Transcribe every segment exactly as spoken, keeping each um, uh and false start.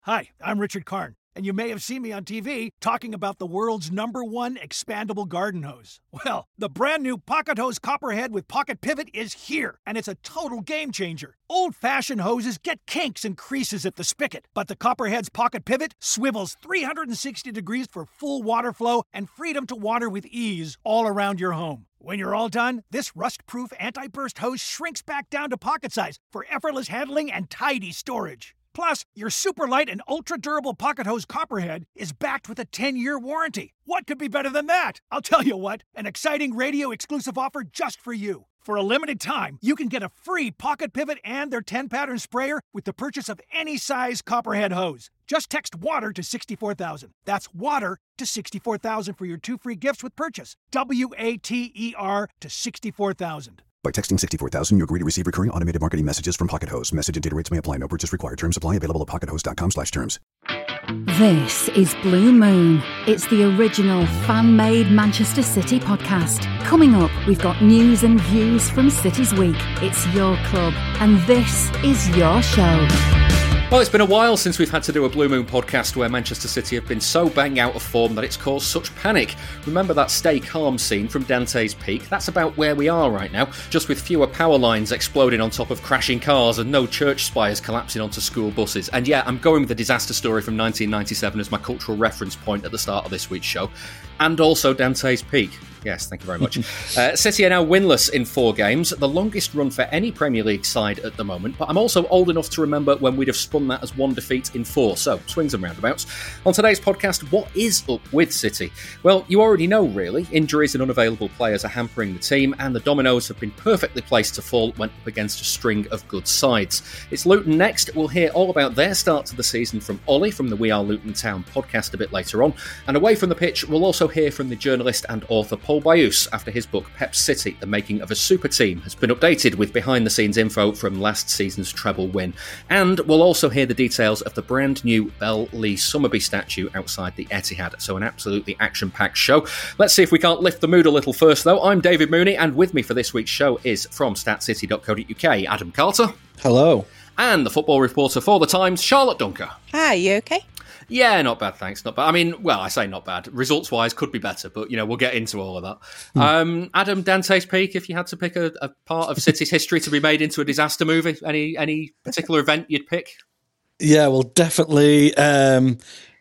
Hi, I'm Richard Karn, and you may have seen me on T V talking about the world's number one expandable garden hose. Well, the brand new Pocket Hose Copperhead with Pocket Pivot is here, and it's a total game changer. Old-fashioned hoses get kinks and creases at the spigot, but the Copperhead's Pocket Pivot swivels three hundred sixty degrees for full water flow and freedom to water with ease all around your home. When you're all done, this rust-proof anti-burst hose shrinks back down to pocket size for effortless handling and tidy storage. Plus, your super light and ultra-durable Pocket Hose Copperhead is backed with a ten-year warranty. What could be better than that? I'll tell you what, an exciting radio-exclusive offer just for you. For a limited time, you can get a free Pocket Pivot and their ten-pattern sprayer with the purchase of any size Copperhead hose. Just text WATER to sixty-four thousand. That's WATER to sixty-four thousand for your two free gifts with purchase. W A T E R to sixty-four thousand. By texting sixty-four thousand, you agree to receive recurring automated marketing messages from Pocket Hose. Message and data rates may apply. No purchase required. Terms apply. Available at pockethose.com slash terms. This is Blue Moon. It's the original fan-made Manchester City podcast. Coming up, we've got news and views from City's Week. It's your club, and this is your show. Well, it's been a while since we've had to do a Blue Moon podcast where Manchester City have been so bang out of form that it's caused such panic. Remember that stay calm scene from Dante's Peak? That's about where we are right now, just with fewer power lines exploding on top of crashing cars and no church spires collapsing onto school buses. And yeah, I'm going with the disaster story from nineteen ninety-seven as my cultural reference point at the start of this week's show. And also Dante's Peak. Yes, thank you very much. uh, City are now winless in four games, the longest run for any Premier League side at the moment, but I'm also old enough to remember when we'd have spun that as one defeat in four, so swings and roundabouts. On today's podcast, what is up with City? Well, you already know, really. Injuries and unavailable players are hampering the team, and the dominoes have been perfectly placed to fall when up against a string of good sides. It's Luton next. We'll hear all about their start to the season from Ollie from the We Are Luton Town podcast a bit later on, and away from the pitch, we'll also hear from the journalist and author Paul Bayus after his book Pep City, The Making of a Super Team, has been updated with behind-the-scenes info from last season's treble win. And we'll also hear the details of the brand new Belle Lee Summerby statue outside the Etihad. So an absolutely action-packed show. Let's see if we can't lift the mood a little first, though. I'm David Mooney, and with me for this week's show is from stat city dot co dot uk, Adam Carter. Hello. And the football reporter for The Times, Charlotte Dunker. Hi, you okay? Yeah, not bad, thanks. Not bad. I mean, well, I say not bad. Results-wise, could be better, but, you know, we'll get into all of that. Hmm. Um, Adam, Dante's Peak, if you had to pick a, a part of City's history to be made into a disaster movie, any any particular event you'd pick? Yeah, well, definitely um,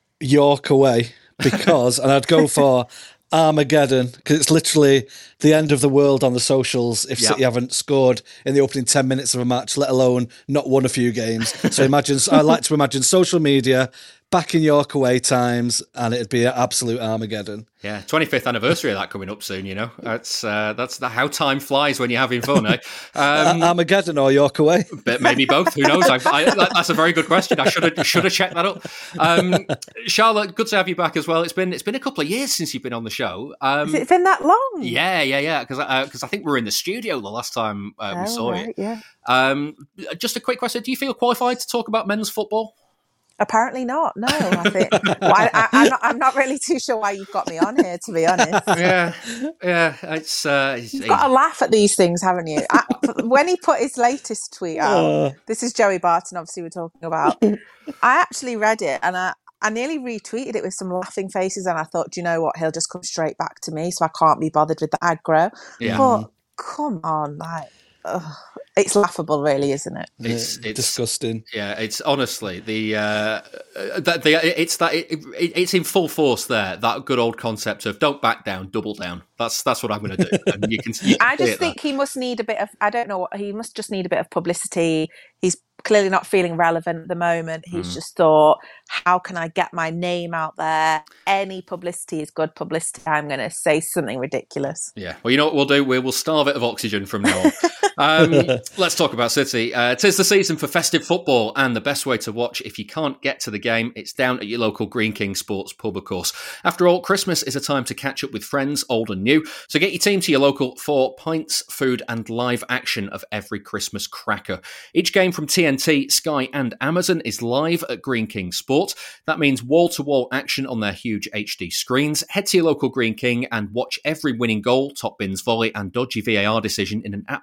York away, because, and I'd go for Armageddon, because it's literally the end of the world on the socials if yep. City haven't scored in the opening ten minutes of a match, let alone not won a few games. So imagine, I like to imagine social media back in York away times, and it'd be an absolute Armageddon. Yeah, twenty-fifth anniversary of that coming up soon, you know. That's uh, that's the, how time flies when you're having fun, eh? Um, uh, Armageddon or York away? But maybe both, who knows? I, I, that, that's a very good question. I should have should have checked that up. Um, Charlotte, good to have you back as well. It's been it's been a couple of years since you've been on the show. Um, Has it been that long? Yeah, yeah, yeah, because uh, cause I think we were in the studio the last time uh, we oh, saw right, it. Yeah. Um, just a quick question. Do you feel qualified to talk about men's football? Apparently not. No, I think well, I, I, I'm, not, I'm not really too sure why you've got me on here, to be honest. Yeah, yeah. It's uh, it's, you've got to laugh at these things, haven't you? I, when he put his latest tweet out, uh. this is Joey Barton, obviously we're talking about. I actually read it and I, I nearly retweeted it with some laughing faces, and I thought, do you know what? He'll just come straight back to me, so I can't be bothered with the aggro. Yeah. But come on, like. Ugh. It's laughable, really, isn't it? It's, it's disgusting. Yeah, it's honestly the uh, that the it's that it, it, it's in full force there. That good old concept of don't back down, double down. That's that's what I'm going to do. And you can. You can I just think that. He must need a bit of. I don't know what he must just need a bit of publicity. He's clearly not feeling relevant at the moment. He's mm. just thought, how can I get my name out there? Any publicity is good publicity. I'm going to say something ridiculous. Yeah. Well, you know what we'll do? We will starve it of oxygen from now on. um, let's talk about City. Uh, 'tis the season for festive football, and the best way to watch if you can't get to the game, it's down at your local Greene King Sports pub, of course. After all, Christmas is a time to catch up with friends, old and new. So get your team to your local for pints, food, and live action of every Christmas cracker. Each game from T N T, Sky, and Amazon is live at Greene King Sport. That means wall-to-wall action on their huge H D screens. Head to your local Greene King and watch every winning goal, top bins volley, and dodgy V A R decision in an atmosphere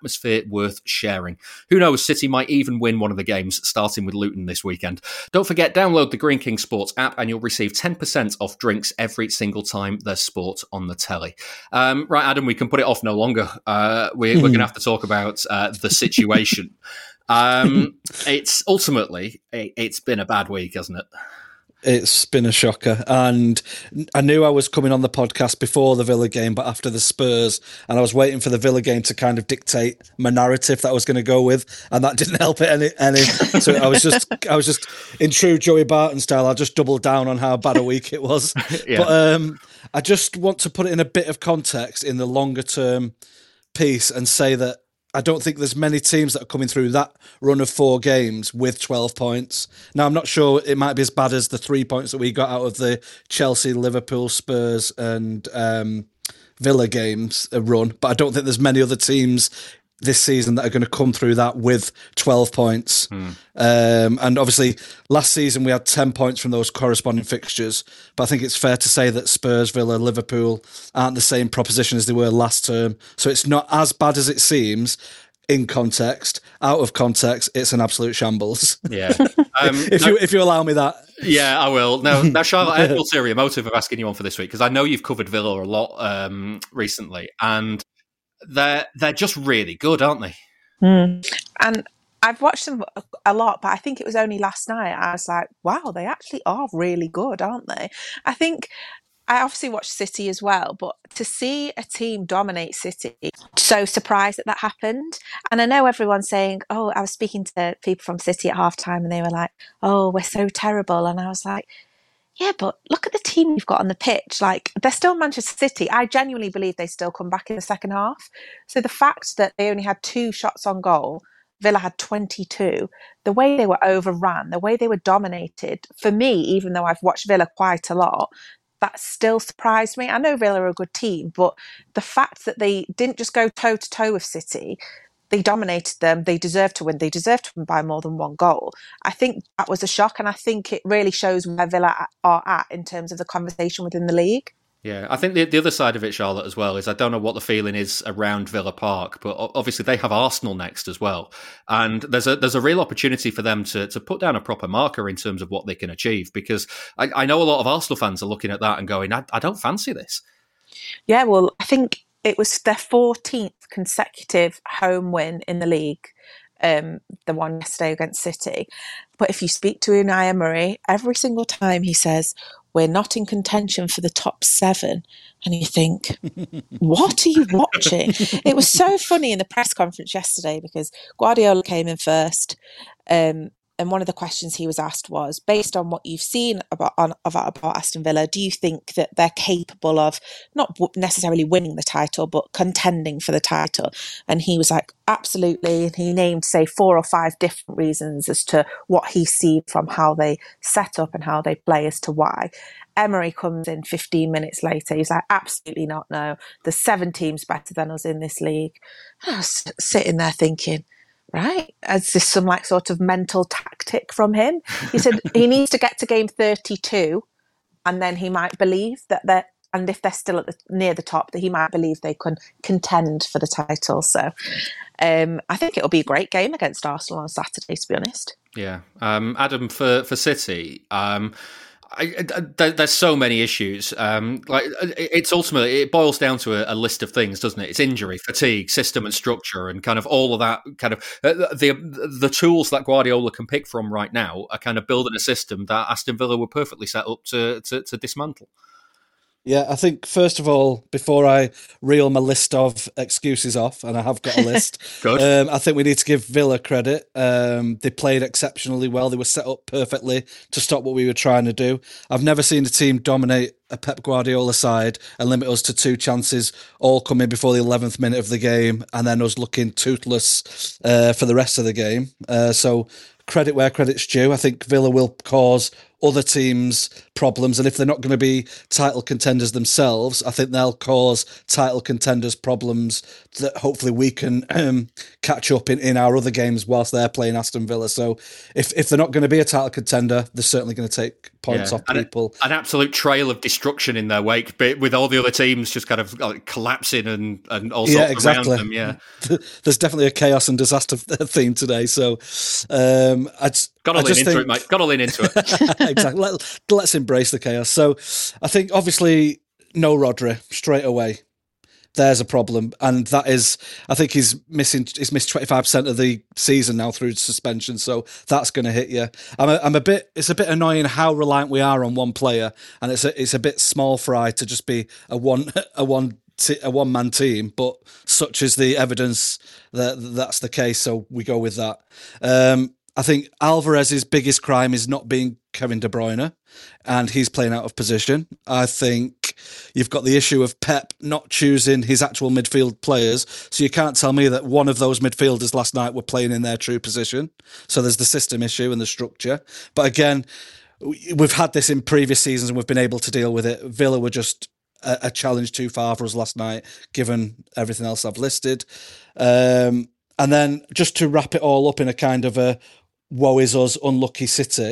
it worth sharing. Who knows, City might even win one of the games, starting with Luton this weekend. Don't forget, download the Greene King Sports app and you'll receive ten percent off drinks every single time there's sport on the telly. Um, right, Adam, we can put it off no longer. Uh, we're we're going to have to talk about uh, the situation. um, it's ultimately, it, it's been a bad week, hasn't it? It's been a shocker, and I knew I was coming on the podcast before the Villa game, but after the Spurs, and I was waiting for the Villa game to kind of dictate my narrative that I was going to go with, and that didn't help it any. any. So I was just, I was just in true Joey Barton style. I just doubled down on how bad a week it was. Yeah. But um, I just want to put it in a bit of context in the longer term piece and say that I don't think there's many teams that are coming through that run of four games with twelve points. Now, I'm not sure it might be as bad as the three points that we got out of the Chelsea, Liverpool, Spurs and um, Villa games uh, run, but I don't think there's many other teams this season that are going to come through that with twelve points. Hmm. Um, and obviously, last season we had ten points from those corresponding fixtures, but I think it's fair to say that Spurs, Villa, Liverpool aren't the same proposition as they were last term. So it's not as bad as it seems in context. Out of context, it's an absolute shambles. Yeah. Um, if no, you if you allow me that. Yeah, I will. Now, now Charlotte, I have an ulterior motive of asking you on for this week, because I know you've covered Villa a lot um, recently, and They're they're just really good, aren't they? Mm. And I've watched them a lot, but I think it was only last night I was like, wow, they actually are really good, aren't they? I think I obviously watched City as well, but to see a team dominate City, so surprised that that happened. And I know everyone's saying, oh, I was speaking to people from City at halftime and they were like, oh, we're so terrible. And I was like, yeah, but look at the team you've got on the pitch. Like, they're still Manchester City. I genuinely believe they still come back in the second half. So the fact that they only had two shots on goal, Villa had twenty-two, the way they were overran, the way they were dominated, for me, even though I've watched Villa quite a lot, that still surprised me. I know Villa are a good team, but the fact that they didn't just go toe-to-toe with City, they dominated them. They deserved to win. They deserved to win by more than one goal. I think that was a shock, and I think it really shows where Villa are at in terms of the conversation within the league. Yeah, I think the the other side of it, Charlotte, as well, is I don't know what the feeling is around Villa Park, but obviously they have Arsenal next as well, and there's a there's a real opportunity for them to to put down a proper marker in terms of what they can achieve, because I, I know a lot of Arsenal fans are looking at that and going, I, I don't fancy this. Yeah, well, I think it was their fourteenth consecutive home win in the league, um, the one yesterday against City. But if you speak to Unai Emery, every single time he says, we're not in contention for the top seven. And you think, what are you watching? It was so funny in the press conference yesterday because Guardiola came in first. Um, and one of the questions he was asked was, based on what you've seen about, on, about, about Aston Villa, do you think that they're capable of not necessarily winning the title, but contending for the title? And he was like, absolutely. And he named, say, four or five different reasons as to what he sees from how they set up and how they play as to why. Emery comes in fifteen minutes later. He's like, absolutely not, no. There's seven teams better than us in this league. And I was sitting there thinking, right, is this some like sort of mental tactic from him? He said he needs to get to game thirty-two and then he might believe that they're, and if they're still at the, near the top, that he might believe they can contend for the title. So um, I think it'll be a great game against Arsenal on Saturday, to be honest. Yeah. Um, Adam, for, for City, um, I, I, there's so many issues. Um, like it's ultimately it boils down to a, a list of things, doesn't it? It's injury, fatigue, system, and structure, and kind of all of that. Kind of uh, the the tools that Guardiola can pick from right now are kind of building a system that Aston Villa were perfectly set up to to, to dismantle. Yeah, I think, first of all, before I reel my list of excuses off, and I have got a list, um, I think we need to give Villa credit. Um, they played exceptionally well. They were set up perfectly to stop what we were trying to do. I've never seen a team dominate a Pep Guardiola side and limit us to two chances, all coming before the eleventh minute of the game, and then us looking toothless uh, for the rest of the game. Uh, so credit where credit's due. I think Villa will cause other teams' problems. And if they're not going to be title contenders themselves, I think they'll cause title contenders problems that hopefully we can um, catch up in, in our other games whilst they're playing Aston Villa. So if, if they're not going to be a title contender, they're certainly going to take points yeah. off and people. A, an absolute trail of destruction in their wake, but with all the other teams just kind of like collapsing and, and all sorts yeah, exactly. around them. Yeah, there's definitely a chaos and disaster theme today. So um, I'd, got to I lean just into think, it, mate. Got to lean into it. Exactly. Let, let's embrace the chaos. So I think obviously no Rodri straight away. There's a problem, and that is, I think he's missing. He's missed twenty-five percent of the season now through suspension, so that's going to hit you. I'm a, I'm a bit. It's a bit annoying how reliant we are on one player, and it's a, it's a bit small fry to just be a one a one a one man team. But such is the evidence that that's the case, so we go with that. Um, I think Alvarez's biggest crime is not being Kevin De Bruyne, and he's playing out of position. I think you've got the issue of Pep not choosing his actual midfield players, so you can't tell me that one of those midfielders last night were playing in their true position. So there's the system issue and the structure. But again, we've had this in previous seasons and we've been able to deal with it. Villa were just a, a challenge too far for us last night, given everything else I've listed. Um, and then just to wrap it all up in a kind of a woe is us, unlucky City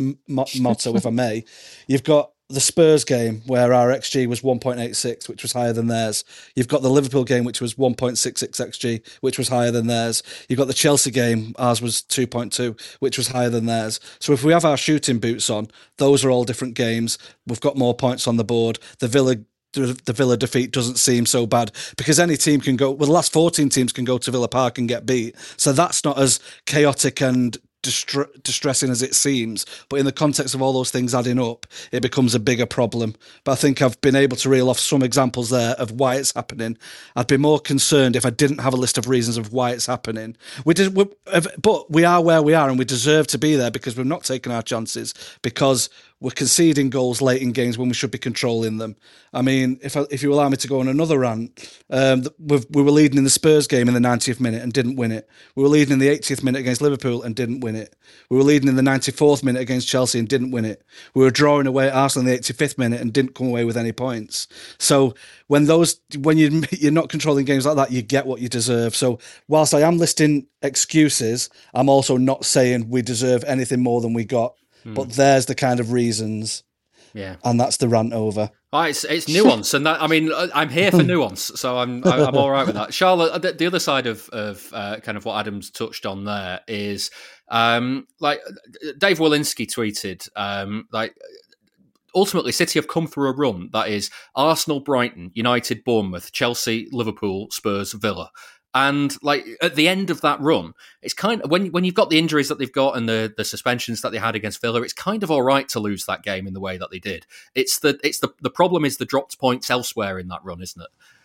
motto, if I may, you've got the Spurs game where our X G was one point eight six, which was higher than theirs. You've got the Liverpool game, which was one point six six X G, which was higher than theirs. You've got the Chelsea game, ours was two point two, which was higher than theirs. So if we have our shooting boots on, those are all different games. We've got more points on the board. The Villa the Villa defeat doesn't seem so bad because any team can go, well, the last fourteen teams can go to Villa Park and get beat. So that's not as chaotic and Distre- distressing as it seems, but in the context of all those things adding up, it becomes a bigger problem. But I think I've been able to reel off some examples there of why it's happening. I'd be more concerned if I didn't have a list of reasons of why it's happening. We did, we, but we are where we are, and we deserve to be there because we've not taken our chances, because we're conceding goals late in games when we should be controlling them. I mean, if I, if you allow me to go on another rant, um, we've, we were leading in the Spurs game in the ninetieth minute and didn't win it. We were leading in the eightieth minute against Liverpool and didn't win it. We were leading in the ninety-fourth minute against Chelsea and didn't win it. We were drawing away at Arsenal in the eighty-fifth minute and didn't come away with any points. So when those when you you're not controlling games like that, you get what you deserve. So whilst I am listing excuses, I'm also not saying we deserve anything more than we got. Hmm. But there's the kind of reasons. Yeah, and that's the rant over. Oh, it's it's nuance, and that, I mean, I'm here for nuance, so I'm I'm all right with that. Charlotte, the, the other side of of uh, kind of what Adam's touched on there is, um, like Dave Walensky tweeted, um, like ultimately City have come through a run that is Arsenal, Brighton, United, Bournemouth, Chelsea, Liverpool, Spurs, Villa. And like at the end of that run, it's kind of when when you've got the injuries that they've got and the, the suspensions that they had against Villa, it's kind of all right to lose that game in the way that they did. It's the it's the the problem is the dropped points elsewhere in that run, isn't it?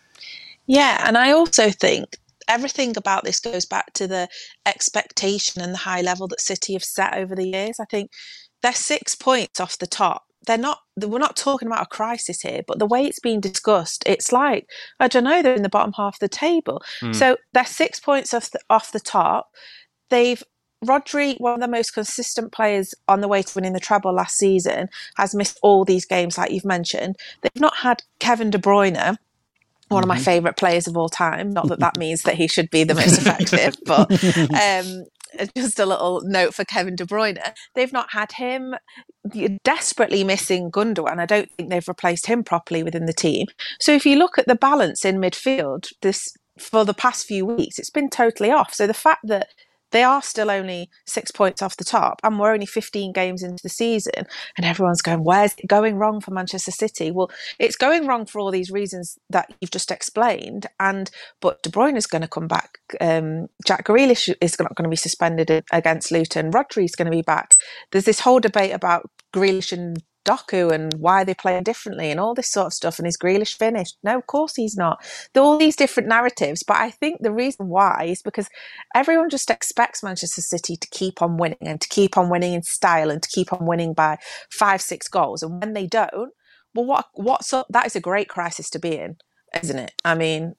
Yeah, and I also think everything about this goes back to the expectation and the high level that City have set over the years. I think they're six points off the top. They're not, we're not talking about a crisis here, but the way it's being discussed, it's like, I don't know, they're in the bottom half of the table. Mm. So they're six points off the, off the top. They've, Rodri, one of the most consistent players on the way to winning the treble last season, has missed all these games, like you've mentioned. They've not had Kevin De Bruyne, one mm-hmm. of my favourite players of all time. Not that that means that he should be the most effective, but um, just a little note for Kevin De Bruyne. They've not had him. You're desperately missing Gundogan. I don't think they've replaced him properly within the team. So if you look at the balance in midfield, this for the past few weeks, it's been totally off. So the fact that they are still only six points off the top and we're only fifteen games into the season and everyone's going, where's it going wrong for Manchester City? Well, it's going wrong for all these reasons that you've just explained. And but De Bruyne is going to come back. Um, Jack Grealish is not going to be suspended against Luton. Rodri is going to be back. There's this whole debate about Grealish and Doku and why they play differently and all this sort of stuff. And is Grealish finished? No, of course he's not. There are all these different narratives, but I think the reason why is because everyone just expects Manchester City to keep on winning and to keep on winning in style and to keep on winning by five, six goals. And when they don't, well, what, what sort, that is a great crisis to be in, isn't it? I mean,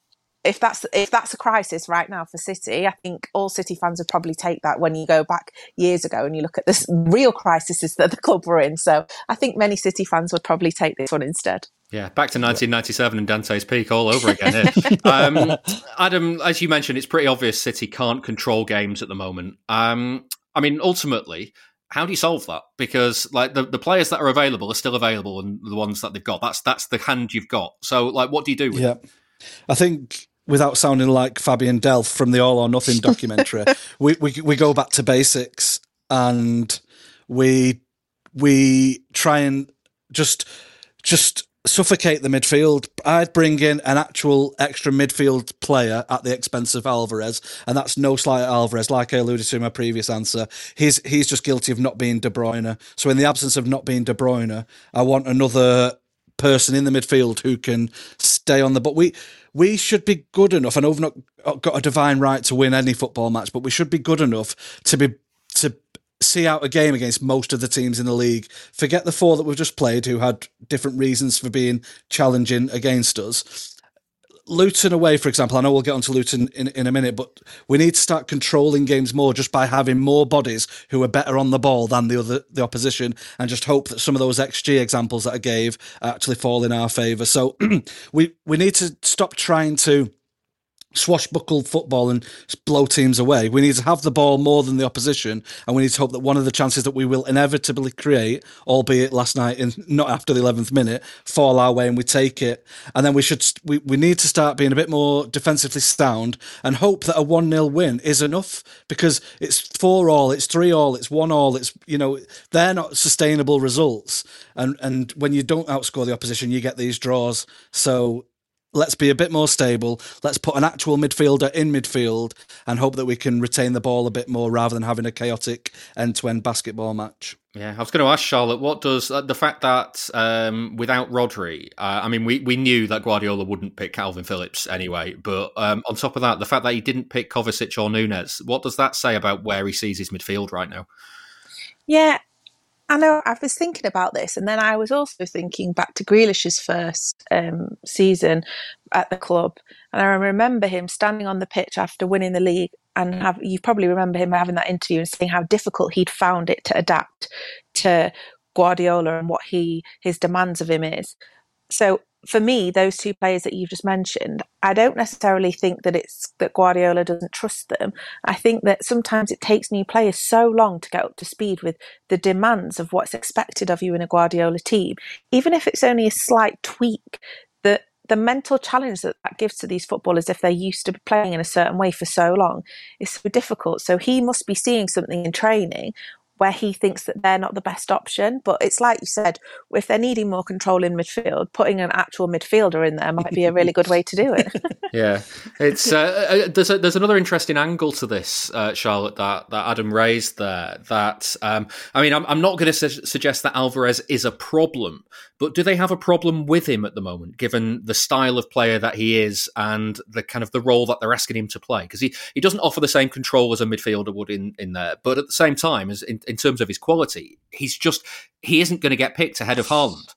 if that's if that's a crisis right now for City, I think all City fans would probably take that when you go back years ago and you look at the real crises that the club were in. So I think many City fans would probably take this one instead. Yeah, back to nineteen ninety-seven and Dante's Peak all over again here. um, Adam, as you mentioned, it's pretty obvious City can't control games at the moment. Um, I mean, ultimately, how do you solve that? Because like the, the players that are available are still available, and the ones that they've got, that's that's the hand you've got. So, like, what do you do with yeah. it? I think, without sounding like Fabian Delph from the All or Nothing documentary, we, we we go back to basics and we we try and just just suffocate the midfield. I'd bring in an actual extra midfield player at the expense of Alvarez, and that's no slight at Alvarez. Like I alluded to in my previous answer, he's he's just guilty of not being De Bruyne. So in the absence of not being De Bruyne, I want another person in the midfield who can stay on the but we we should be good enough. I know we've not got a divine right to win any football match, but we should be good enough to be to see out a game against most of the teams in the league. Forget the four that we've just played who had different reasons for being challenging against us. Luton away, for example, I know we'll get onto Luton in, in a minute, but we need to start controlling games more just by having more bodies who are better on the ball than the other the opposition, and just hope that some of those X G examples that I gave actually fall in our favour. So we we need to stop trying to swashbuckle football and blow teams away. We need to have the ball more than the opposition, and we need to hope that one of the chances that we will inevitably create, albeit last night and not after the eleventh minute, fall our way and we take it. And then we should we, we need to start being a bit more defensively sound and hope that a one nil win is enough, because it's four all, it's three all, it's one all, it's, you know, they're not sustainable results. And and when you don't outscore the opposition, you get these draws. So let's be a bit more stable. Let's put an actual midfielder in midfield and hope that we can retain the ball a bit more rather than having a chaotic end-to-end basketball match. Yeah, I was going to ask Charlotte, what does uh, the fact that um, without Rodri, uh, I mean, we, we knew that Guardiola wouldn't pick Calvin Phillips anyway, but um, on top of that, the fact that he didn't pick Kovacic or Nunes, what does that say about where he sees his midfield right now? Yeah, I know, I was thinking about this, and then I was also thinking back to Grealish's first um, season at the club, and I remember him standing on the pitch after winning the league, and have, you probably remember him having that interview and saying how difficult he'd found it to adapt to Guardiola and what he his demands of him is. So for me, those two players that you've just mentioned, I don't necessarily think that it's that Guardiola doesn't trust them. I think that sometimes it takes new players so long to get up to speed with the demands of what's expected of you in a Guardiola team, even if it's only a slight tweak, that the mental challenge that that gives to these footballers if they're used to playing in a certain way for so long is so difficult. So he must be seeing something in training where he thinks that they're not the best option. But it's like you said, if they're needing more control in midfield, putting an actual midfielder in there might be a really good way to do it. Yeah, it's uh, there's a, there's another interesting angle to this, uh, Charlotte, that, that Adam raised there. That um, I mean, I'm, I'm not going to su- suggest that Alvarez is a problem, but do they have a problem with him at the moment, given the style of player that he is and the kind of the role that they're asking him to play? Because he, he doesn't offer the same control as a midfielder would in, in there, but at the same time, as in, in terms of his quality, he's just he isn't going to get picked ahead of Haaland.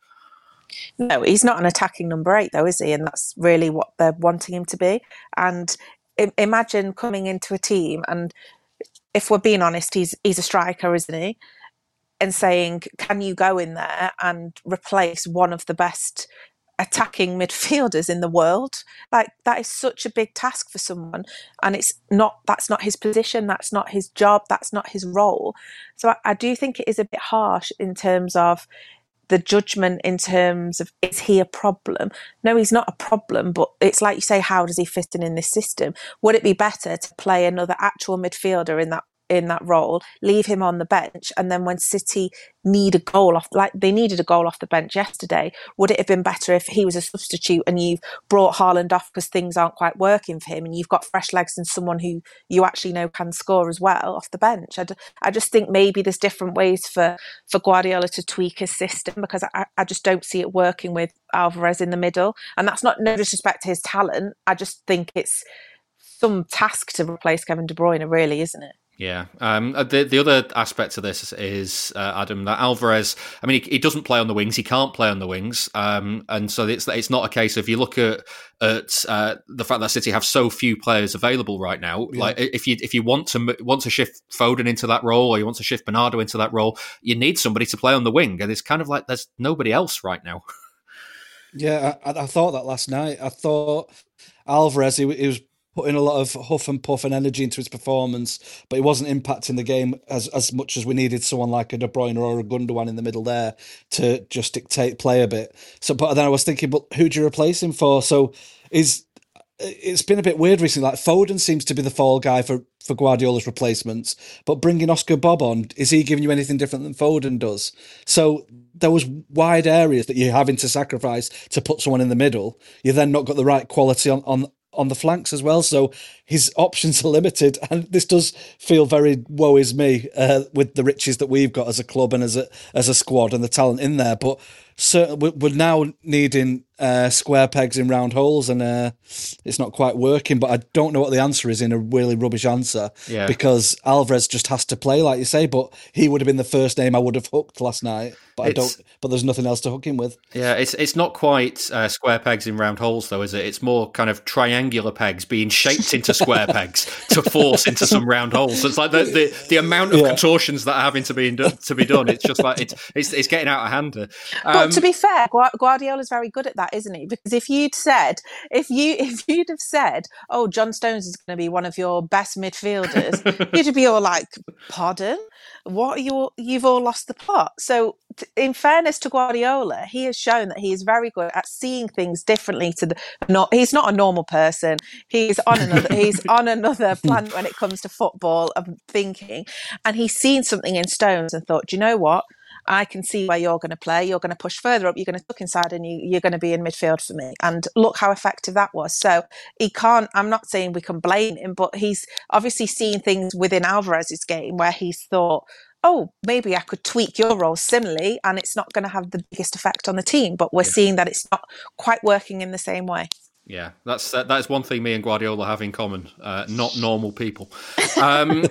No, he's not an attacking number eight, though, is he? And that's really what they're wanting him to be. And I- imagine coming into a team, and if we're being honest, he's he's a striker, isn't he? And saying, can you go in there and replace one of the best attacking midfielders in the world? Like, that is such a big task for someone, and it's not that's not his position, that's not his job, that's not his role. So I, I do think it is a bit harsh in terms of the judgment, in terms of, is he a problem? No, he's not a problem, but it's like you say, how does he fit in in this system? Would it be better to play another actual midfielder in that in that role, leave him on the bench, and then when City need a goal off, like they needed a goal off the bench yesterday, would it have been better if he was a substitute and you've brought Haaland off because things aren't quite working for him, and you've got fresh legs and someone who you actually know can score as well off the bench? I, d- I just think maybe there's different ways for, for Guardiola to tweak his system, because I, I just don't see it working with Alvarez in the middle. And that's not no disrespect to his talent. I just think it's some task to replace Kevin De Bruyne, really, isn't it? Yeah. Um, the the other aspect to this is, uh, Adam, that Alvarez, I mean, he, he doesn't play on the wings. He can't play on the wings. Um, and so it's it's not a case of, you look at at uh, the fact that City have so few players available right now. Yeah. Like if you if you want to want to shift Foden into that role, or you want to shift Bernardo into that role, you need somebody to play on the wing. And it's kind of like there's nobody else right now. Yeah, I, I thought that last night. I thought Alvarez, he, he was putting a lot of huff and puff and energy into his performance, but he wasn't impacting the game as, as much as we needed someone like a De Bruyne or a Gundogan in the middle there to just dictate play a bit. So, but then I was thinking, but who do you replace him for? So is it's been a bit weird recently. Like Foden seems to be the fall guy for, for Guardiola's replacements, but bringing Oscar Bob on, is he giving you anything different than Foden does? So there was wide areas that you're having to sacrifice to put someone in the middle. You've then not got the right quality on, on on the flanks as well, so his options are limited, and this does feel very woe is me uh, with the riches that we've got as a club and as a as a squad and the talent in there. But certainly we're now needing uh, square pegs in round holes, and uh, it's not quite working. But I don't know what the answer is in a really rubbish answer, yeah. because Alvarez just has to play, like you say. But he would have been the first name I would have hooked last night. But it's, I don't. But there's nothing else to hook him with. Yeah, it's it's not quite uh, square pegs in round holes, though, is it? It's more kind of triangular pegs being shaped into square pegs to force into some round holes. So it's like the the, the amount of yeah. contortions that are having to be done, to be done. It's just like it's it's, it's getting out of hand. Um, but to be fair, Guardiola's very good at that, isn't he? Because if you'd said, if you if you'd have said, "Oh, John Stones is going to be one of your best midfielders," you'd be all like, "Pardon? What are you? You've all lost the plot." So, in fairness to Guardiola, he has shown that he is very good at seeing things differently. To the not, he's not a normal person. He's on another. he's on another planet when it comes to football and thinking. And he's seen something in Stones and thought, "Do you know what? I can see where you're going to play. You're going to push further up. You're going to tuck inside, and you, you're going to be in midfield for me." And look how effective that was. So he can't. I'm not saying we can blame him, but he's obviously seen things within Alvarez's game where he's thought, "Oh, maybe I could tweak your role similarly, and it's not going to have the biggest effect on the team." But we're yeah. seeing that it's not quite working in the same way. Yeah, that's that, that's one thing me and Guardiola have in common. Uh, not normal people. Um,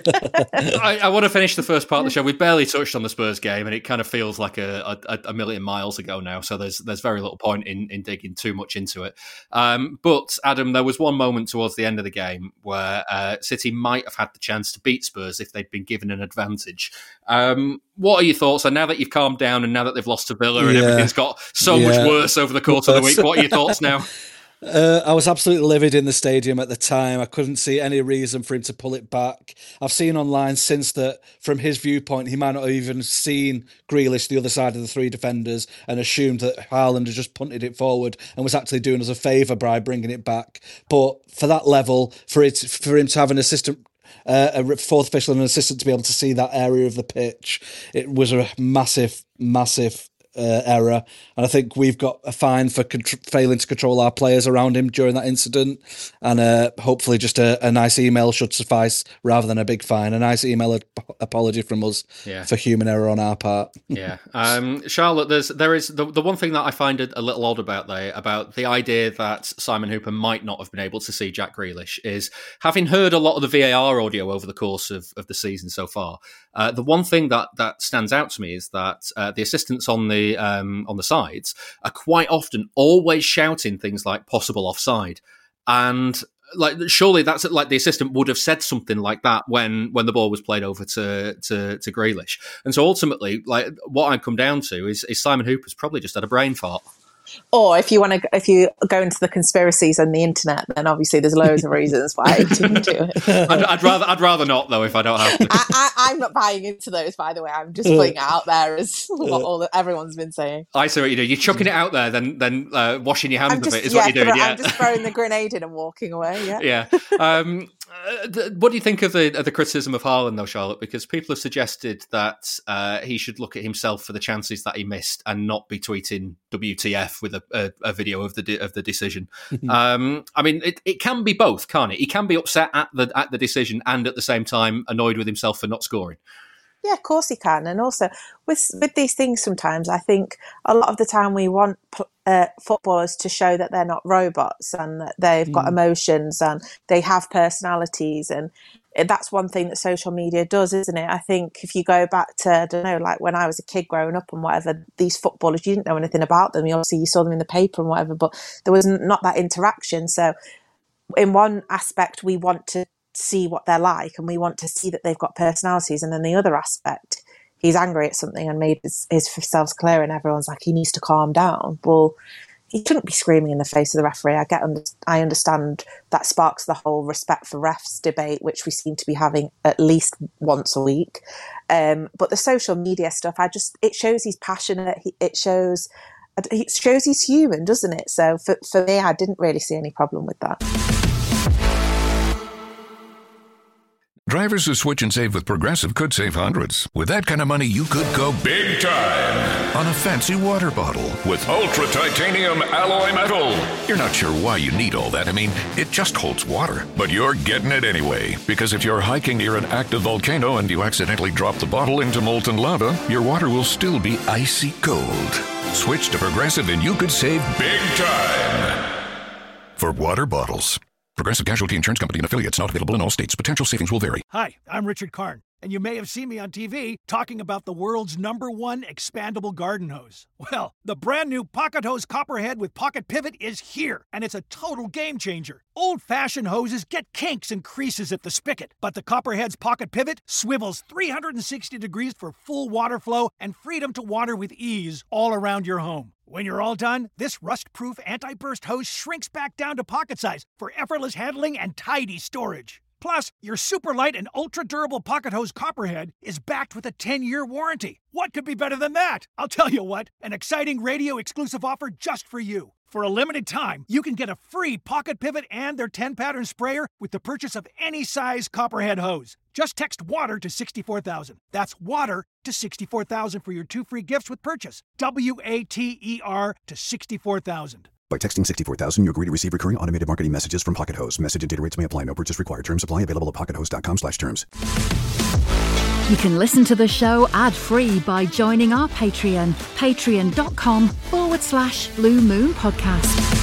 I, I want to finish the first part of the show. We barely touched on the Spurs game, and it kind of feels like a, a, a million miles ago now. So there's there's very little point in, in digging too much into it. Um, but Adam, there was one moment towards the end of the game where uh, City might have had the chance to beat Spurs if they'd been given an advantage. Um, what are your thoughts? And now that you've calmed down, and now that they've lost to Villa, and yeah. everything's got so yeah. much worse over the course of the week, what are your thoughts now? Uh, I was absolutely livid in the stadium at the time. I couldn't see any reason for him to pull it back. I've seen online since that, from his viewpoint, he might not have even seen Grealish the other side of the three defenders and assumed that Haaland had just punted it forward and was actually doing us a favour by bringing it back. But for that level, for it, for him to have an assistant, uh, a fourth official and an assistant to be able to see that area of the pitch, it was a massive, massive Uh, error, and I think we've got a fine for contr- failing to control our players around him during that incident, and uh, hopefully just a, a nice email should suffice rather than a big fine. A nice email ap- apology from us yeah. for human error on our part. yeah, um, Charlotte, there's there is the, the one thing that I find it a little odd about there about the idea that Simon Hooper might not have been able to see Jack Grealish is, having heard a lot of the V A R audio over the course of, of the season so far. Uh, the one thing that, that stands out to me is that uh, the assistants on the um, on the sides are quite often always shouting things like possible offside, and like surely that's like the assistant would have said something like that when when the ball was played over to to, to Grealish. And so ultimately, like what I come down to is, is Simon Hooper's probably just had a brain fart. Or if you want to, if you go into the conspiracies on the internet, then obviously there's loads of reasons why he didn't do it. I'd, I'd rather, I'd rather not though if I don't have to. I, I, I'm not buying into those, by the way. I'm just putting it out there as what all the, everyone's been saying. I see what you do. You're chucking it out there, then then uh, washing your hands I'm just, of it is yeah, what you're doing. Throw, yeah, I'm just throwing the grenade in and walking away. Yeah, yeah. Um, uh, th- what do you think of the of the criticism of Haaland though, Charlotte? Because people have suggested that uh, he should look at himself for the chances that he missed and not be tweeting W T F with a, a, a video of the de- of the decision. um, I mean, it, it can be both, can't it? He can be upset at the at the decision and at the same time annoyed with himself for not scoring. Yeah, of course he can. And also with with these things, sometimes I think a lot of the time we want uh, footballers to show that they're not robots and that they've got mm. emotions and they have personalities. And that's one thing that social media does, isn't it? I think if you go back to, I don't know, like when I was a kid growing up and whatever, these footballers, you didn't know anything about them. You obviously you saw them in the paper and whatever, but there was not that interaction. So in one aspect, we want to see what they're like and we want to see that they've got personalities. And then the other aspect, he's angry at something and made his, his self clear and everyone's like, he needs to calm down. Well, he shouldn't be screaming in the face of the referee. I get, I understand that sparks the whole respect for refs debate, which we seem to be having at least once a week. Um, but the social media stuff, I just, it shows he's passionate. It shows, it shows he's human, doesn't it? So for, for me, I didn't really see any problem with that. Drivers who switch and save with Progressive could save hundreds. With that kind of money, you could go big time on a fancy water bottle with ultra titanium alloy metal. You're not sure why you need all that. I mean, it just holds water. But you're getting it anyway. Because if you're hiking near an active volcano and you accidentally drop the bottle into molten lava, your water will still be icy cold. Switch to Progressive and you could save big time for water bottles. Progressive Casualty Insurance Company and affiliates, not available in all states. Potential savings will vary. Hi, I'm Richard Karn, and you may have seen me on T V talking about the world's number one expandable garden hose. Well, the brand new Pocket Hose Copperhead with Pocket Pivot is here, and it's a total game changer. Old-fashioned hoses get kinks and creases at the spigot, but the Copperhead's Pocket Pivot swivels three hundred sixty degrees for full water flow and freedom to water with ease all around your home. When you're all done, this rust-proof anti-burst hose shrinks back down to pocket size for effortless handling and tidy storage. Plus, your super light and ultra-durable Pocket Hose Copperhead is backed with a ten-year warranty. What could be better than that? I'll tell you what, an exciting radio-exclusive offer just for you. For a limited time, you can get a free Pocket Pivot and their ten-pattern sprayer with the purchase of any size Copperhead hose. Just text WATER to sixty-four thousand. That's WATER to sixty-four thousand for your two free gifts with purchase. W A T E R to sixty-four thousand. By texting sixty-four thousand, you agree to receive recurring automated marketing messages from Pocket Hose. Message and data rates may apply. No purchase required. Terms apply. Available at pockethose.com slash terms. You can listen to the show ad-free by joining our Patreon. Patreon.com forward slash Blue Moon Podcast.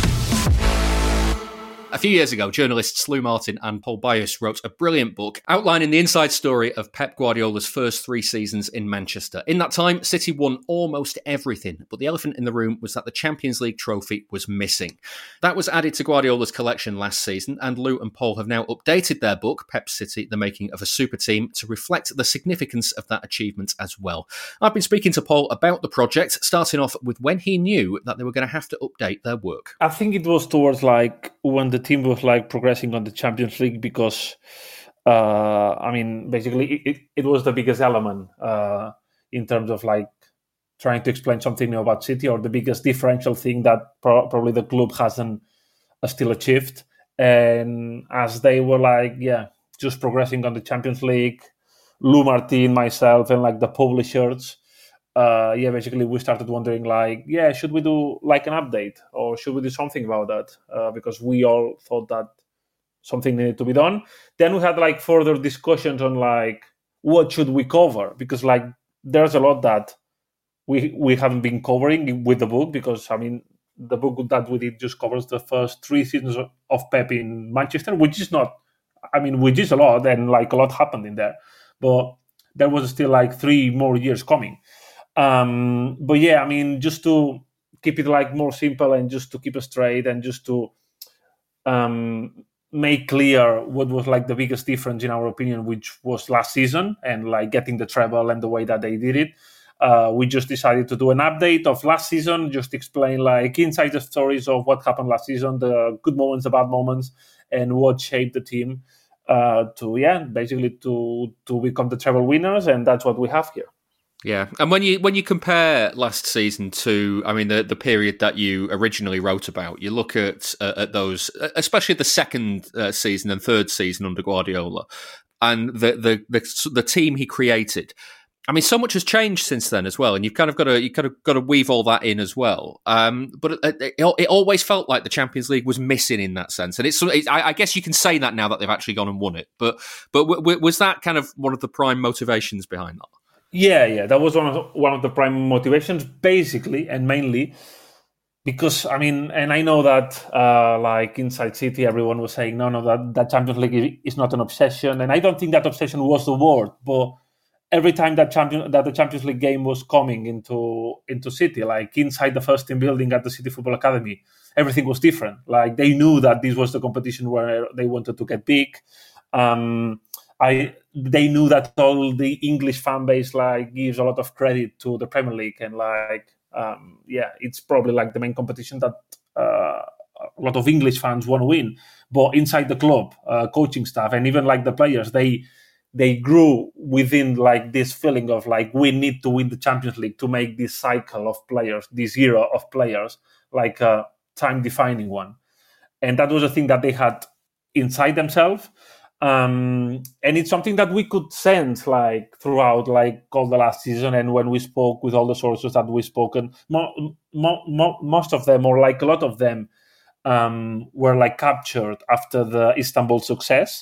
A few years ago, journalists Lou Martin and Paul Byas wrote a brilliant book outlining the inside story of Pep Guardiola's first three seasons in Manchester. In that time, City won almost everything, but the elephant in the room was that the Champions League trophy was missing. That was added to Guardiola's collection last season, and Lou and Paul have now updated their book, Pep City, The Making of a Super Team, to reflect the significance of that achievement as well. I've been speaking to Paul about the project, starting off with when he knew that they were going to have to update their work. I think it was towards like when the team was like progressing on the Champions League because, uh, I mean, basically it, it was the biggest element uh, in terms of like trying to explain something new about City, or the biggest differential thing that pro- probably the club hasn't uh, still achieved. And as they were like, yeah, just progressing on the Champions League, Lou Martin, myself, and like the publishers, Uh, yeah, basically we started wondering like, yeah, should we do like an update or should we do something about that? Uh, because we all thought that something needed to be done. Then we had like further discussions on like, what should we cover? Because like, there's a lot that we we haven't been covering with the book, because I mean, the book that we did just covers the first three seasons of Pep in Manchester, which is not, I mean, which is a lot, and like a lot happened in there, but there was still like three more years coming. Um, but yeah, I mean, just to keep it like more simple and just to keep it straight and just to um, make clear what was like the biggest difference in our opinion, which was last season and like getting the treble and the way that they did it. Uh, we just decided to do an update of last season, just explain like inside the stories of what happened last season, the good moments, the bad moments, and what shaped the team uh, to, yeah, basically to to become the treble winners. And that's what we have here. Yeah, and when you when you compare last season to, I mean, the, the period that you originally wrote about, you look at uh, at those, especially the second uh, season and third season under Guardiola, and the, the the the team he created. I mean, so much has changed since then as well, and you've kind of got to you kind of got to weave all that in as well. Um, but it, it, it always felt like the Champions League was missing in that sense, and it's. it's I, I guess you can say that now that they've actually gone and won it. But but w- w- was that kind of one of the prime motivations behind that? Yeah, yeah, that was one of the, one of the prime motivations, basically and mainly because I mean, and I know that uh, like inside City, everyone was saying, no, no, that, that Champions League is not an obsession, and I don't think that obsession was the word, but every time that champion that the Champions League game was coming into into City, like inside the first team building at the City Football Academy, everything was different. Like they knew that this was the competition where they wanted to get big. Um, I they knew that all the English fan base like gives a lot of credit to the Premier League, and like um, yeah, it's probably like the main competition that uh, a lot of English fans want to win. But inside the club, uh, coaching staff, and even like the players, they they grew within like this feeling of like we need to win the Champions League to make this cycle of players, this era of players, like a time-defining one. And that was a thing that they had inside themselves. Um, and it's something that we could sense like throughout like all the last season, and when we spoke with all the sources that we've spoken, mo- mo- mo- most of them, or like a lot of them, um, were like captured after the Istanbul success.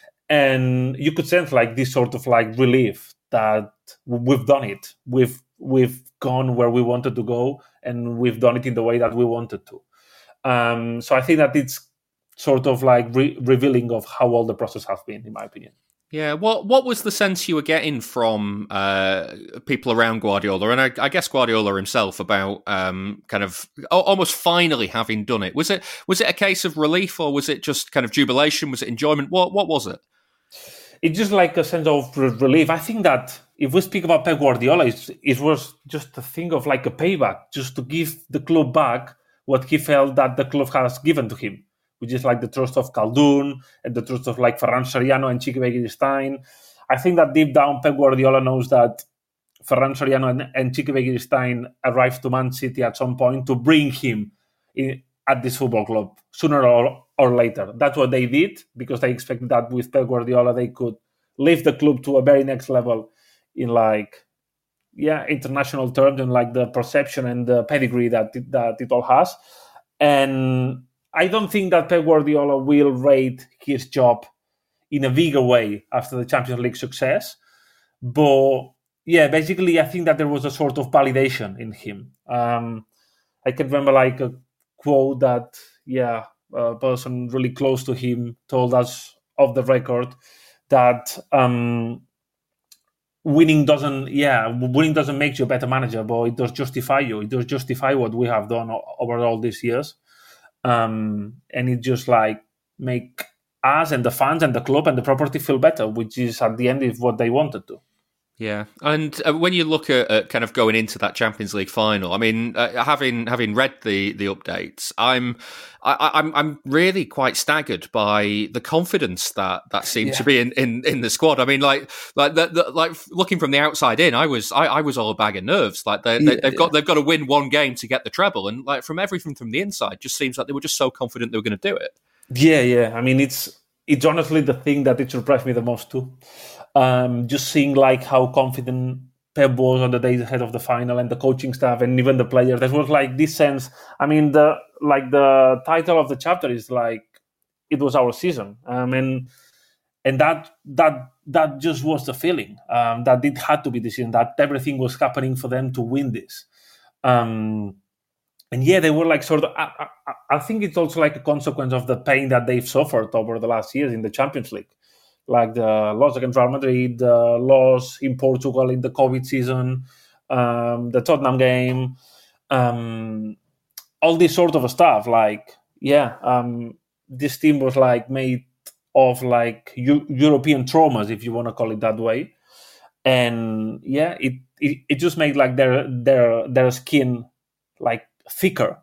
And you could sense like this sort of like relief that we've done it. We've we've gone where we wanted to go, and we've done it in the way that we wanted to. Um, so I think that it's sort of like re- revealing of how all the process has been, in my opinion. Yeah, what what was the sense you were getting from uh, people around Guardiola, and I, I guess Guardiola himself, about um, kind of almost finally having done it? Was it was it a case of relief, or was it just kind of jubilation? Was it enjoyment? What what was it? It's just like a sense of relief. I think that if we speak about Pep Guardiola, it's, it was just a thing of like a payback, just to give the club back what he felt that the club has given to him, which is like the trust of Khaldoon and the trust of like Ferran Soriano and Quique Begiristain. I think that deep down, Pep Guardiola knows that Ferran Soriano and, and Quique Begiristain arrived to Man City at some point to bring him in, at this football club, sooner or, or later. That's what they did, because they expected that with Pep Guardiola they could lift the club to a very next level in like, yeah, international terms, and like the perception and the pedigree that it, that it all has. And I don't think that Pep Guardiola will rate his job in a bigger way after the Champions League success. But yeah, basically, I think that there was a sort of validation in him. Um, I can remember like a quote that, yeah, a person really close to him told us off the record that um, winning doesn't, yeah, winning doesn't make you a better manager, but it does justify you. It does justify what we have done over all these years. Um, and it just like make us and the fans and the club and the property feel better, which is at the end is what they wanted to. Yeah, and uh, when you look at, at kind of going into that Champions League final, I mean, uh, having having read the, the updates, I'm I, I'm I'm really quite staggered by the confidence that, that seemed yeah. to be in, in, in the squad. I mean, like like the, the, like looking from the outside in, I was I, I was all a bag of nerves. Like they, they, yeah, they've got yeah. they've got to win one game to get the treble, and like from everything from the inside, just seems like they were just so confident they were going to do it. Yeah, yeah. I mean, it's it's honestly the thing that it surprised me the most too. Um, just seeing like how confident Pep was on the days ahead of the final, and the coaching staff and even the players. There was like this sense. I mean, the like the title of the chapter is like it was our season, um, and and that that that just was the feeling um, that it had to be the season, that everything was happening for them to win this. Um, and yeah, they were like sort of. I, I, I think it's also like a consequence of the pain that they've suffered over the last years in the Champions League. Like the loss against Real Madrid, the loss in Portugal in the COVID season, um, the Tottenham game, um, all this sort of stuff. Like, yeah, um, this team was like made of like U- European traumas, if you want to call it that way. And yeah, it, it, it just made like their their their skin like thicker.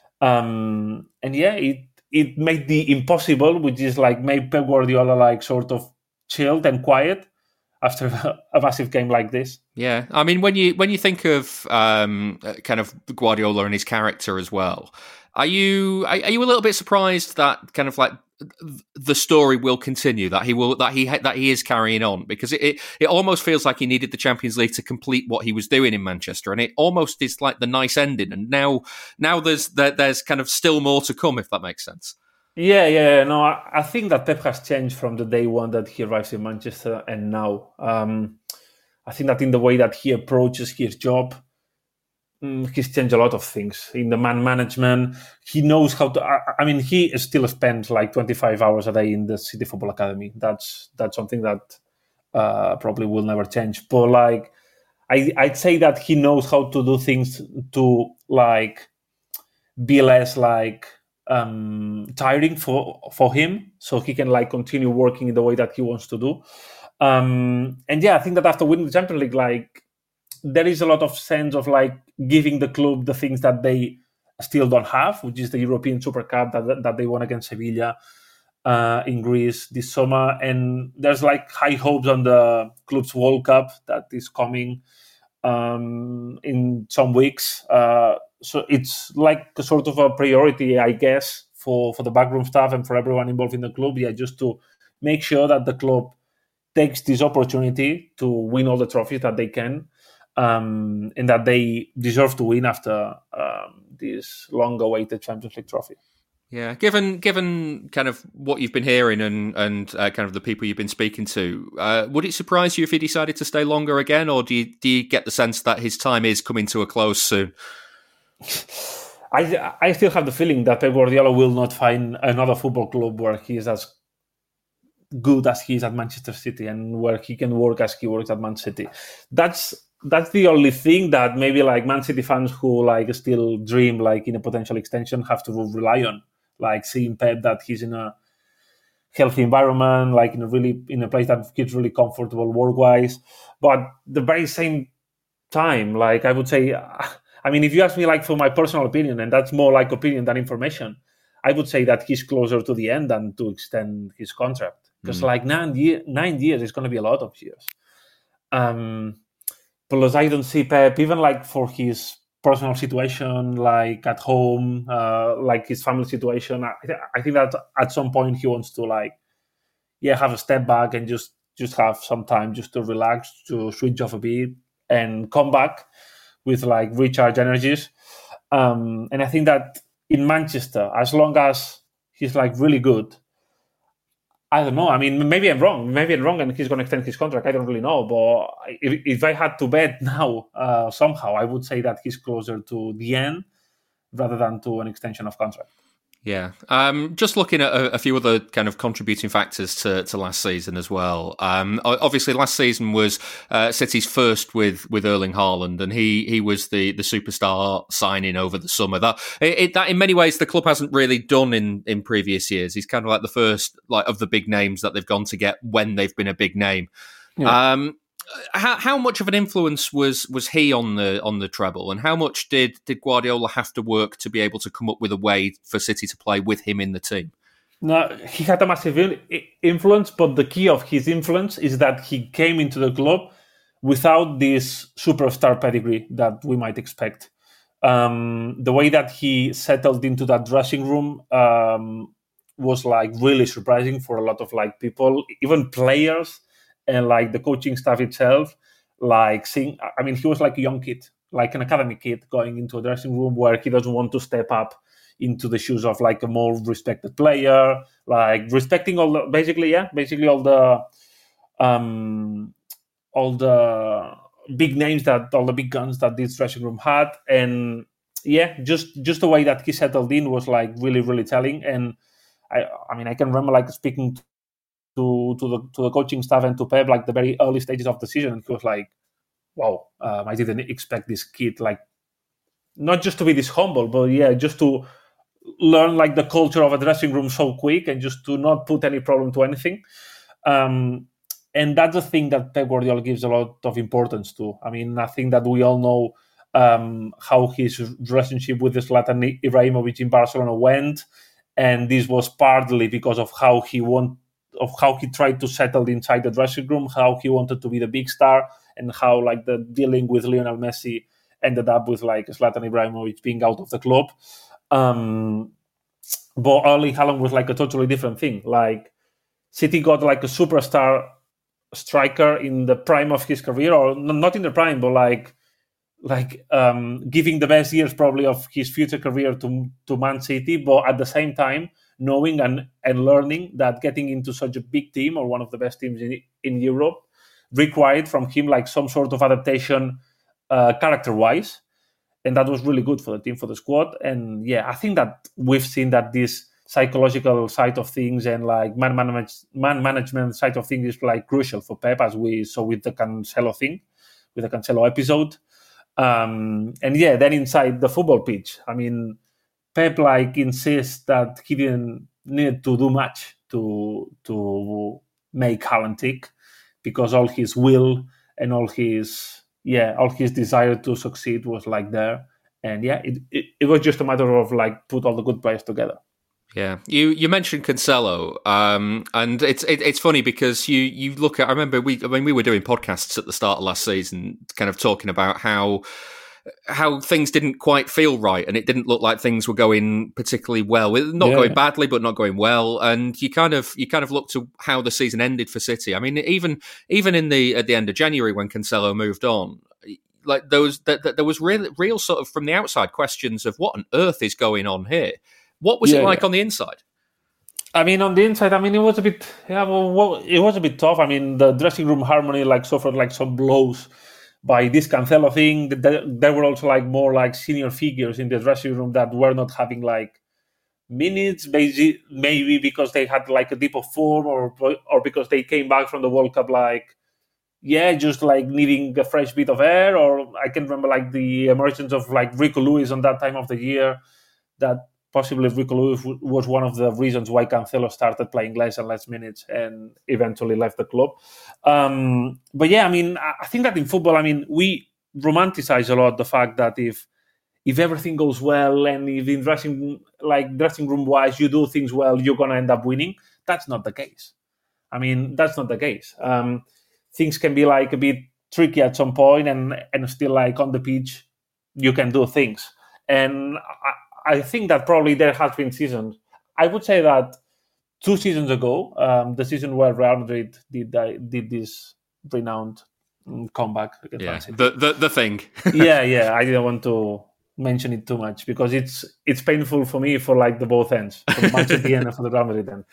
Um, and yeah, it. It made the impossible, which is like made Pep Guardiola like sort of chilled and quiet after a massive game like this. Yeah, I mean, when you when you think of um, kind of Guardiola and his character as well, are you are you a little bit surprised that kind of like the story will continue, that he will that he that he is carrying on, because it, it it almost feels like he needed the Champions League to complete what he was doing in Manchester, and it almost is like the nice ending. And now now there's there, there's kind of still more to come, if that makes sense. Yeah, yeah, no, I, I think that Pep has changed from the day one that he arrives in Manchester and now. Um, I think that in the way that he approaches his job, mm, he's changed a lot of things in the man management. He knows how to. I, I mean, he still spends like twenty-five hours a day in the City Football Academy. That's that's something that uh, probably will never change. But like, I, I'd say that he knows how to do things to like be less like um, tiring for for him, so he can like continue working in the way that he wants to do. Um, and yeah, I think that after winning the Champions League, like there is a lot of sense of like giving the club the things that they still don't have, which is the European Super Cup that that they won against Sevilla uh, in Greece this summer. And there's like high hopes on the club's World Cup that is coming um, in some weeks. Uh, so it's like a sort of a priority, I guess, for, for the backroom staff and for everyone involved in the club. Yeah, just to make sure that the club takes this opportunity to win all the trophies that they can, um, and that they deserve to win after um, this long-awaited Champions League trophy. Yeah, given given kind of what you've been hearing and and uh, kind of the people you've been speaking to, uh, would it surprise you if he decided to stay longer again, or do you do you get the sense that his time is coming to a close soon? I I still have the feeling that Pep Guardiola will not find another football club where he is as good as he is at Manchester City and where he can work as he works at Man City. That's that's the only thing that maybe like Man City fans who like still dream like in a potential extension have to rely on, like seeing Pep that he's in a healthy environment, like in a really in a place that he's really comfortable work-wise. But at the very same time, like I would say, I mean, if you ask me like for my personal opinion, and that's more like opinion than information, I would say that he's closer to the end than to extend his contract. Because mm. like nine, year, nine years is going to be a lot of years. Um, plus, I don't see Pep, even like for his personal situation, like at home, uh, like his family situation. I, th- I think that at some point he wants to like, yeah, have a step back and just, just have some time just to relax, to switch off a bit and come back with like recharge energies. Um, and I think that in Manchester, as long as he's like really good, I don't know. I mean, maybe I'm wrong. Maybe I'm wrong and he's going to extend his contract. I don't really know. But if, if I had to bet now, uh, somehow, I would say that he's closer to the end rather than to an extension of contract. Yeah. Um, just looking at a, a few other kind of contributing factors to, to last season as well. Um, obviously, last season was uh, City's first with, with Erling Haaland, and he he was the, the superstar signing over the summer. That it, that in many ways the club hasn't really done in, in previous years. He's kind of like the first like of the big names that they've gone to get when they've been a big name. Yeah. Um, How, how much of an influence was was he on the on the treble, and how much did, did Guardiola have to work to be able to come up with a way for City to play with him in the team? No, he had a massive influence, but the key of his influence is that he came into the club without this superstar pedigree that we might expect. Um, the way that he settled into that dressing room um, was like really surprising for a lot of like people, even players. And like the coaching staff itself, like seeing, I mean, he was like a young kid, like an academy kid going into a dressing room where he doesn't want to step up into the shoes of like a more respected player, like respecting all the, basically, yeah, basically all the, um, all the big names that, all the big guns that this dressing room had. And yeah, just, just the way that he settled in was like really, really telling. And I, I mean, I can remember like speaking to, To, to the to the coaching staff and to Pep, like the very early stages of the season, and he was like, "Wow, um, I didn't expect this kid, like, not just to be this humble, but yeah, just to learn like the culture of a dressing room so quick and just to not put any problem to anything." Um, and that's the thing that Pep Guardiola gives a lot of importance to. I mean, I think that we all know um, how his relationship with Zlatan Ibrahimovic in Barcelona went, and this was partly because of how he wanted. Of how he tried to settle inside the dressing room, how he wanted to be the big star, and how like the dealing with Lionel Messi ended up with like Zlatan Ibrahimovic being out of the club. Um, but Erling Haaland was like a totally different thing. Like City got like a superstar striker in the prime of his career, or not in the prime, but like like um, giving the best years probably of his future career to to Man City, but at the same time knowing and, and learning that getting into such a big team or one of the best teams in, in Europe required from him like some sort of adaptation uh, character-wise. and that was really good for the team, for the squad. And yeah, I think that we've seen that this psychological side of things and like man management, man management side of things is like crucial for Pep, as we saw with the Cancelo thing, with the Cancelo episode. Um, and yeah, then inside the football pitch, I mean, Pep like insists that he didn't need to do much to to make Haaland tick, because all his will and all his yeah all his desire to succeed was like there. And yeah, it, it, it was just a matter of like put all the good players together. Yeah, you you mentioned Cancelo, um, and it's it, it's funny because you you look at. I remember we I mean we were doing podcasts at the start of last season, kind of talking about how how things didn't quite feel right, and it didn't look like things were going particularly well. Not yeah, going yeah. badly, but not going well. And you kind of you kind of look to how the season ended for City. I mean, even even in the at the end of January when Cancelo moved on, like those that, that there was real real sort of from the outside questions of what on earth is going on here. What was yeah, it like yeah. on the inside? I mean, on the inside, I mean, it was a bit, yeah, well, well, it was a bit tough. I mean, the dressing room harmony like suffered like some blows by this Cancelo thing. There were also like more like senior figures in the dressing room that were not having like minutes, maybe because they had like a dip of form, or or because they came back from the World Cup like, yeah, just like needing a fresh bit of air. Or I can remember like the emergence of like Rico Lewis on that time of the year, that possibly Rico Lewis was one of the reasons why Cancelo started playing less and less minutes and eventually left the club. Um, but yeah, I mean, I think that in football, I mean, we romanticize a lot the fact that if if everything goes well and if in dressing like dressing room wise you do things well, you're gonna end up winning. That's not the case. I mean, that's not the case. Um, things can be like a bit tricky at some point, and and still like on the pitch you can do things. And I, I think that probably there has been seasons. I would say that two seasons ago, um, the season where Real Madrid did uh, did this renowned um, comeback against Yeah, Man City. the the the thing. yeah, yeah. I didn't want to mention it too much because it's it's painful for me for like the both ends, for the Man City and for the Real Madrid end.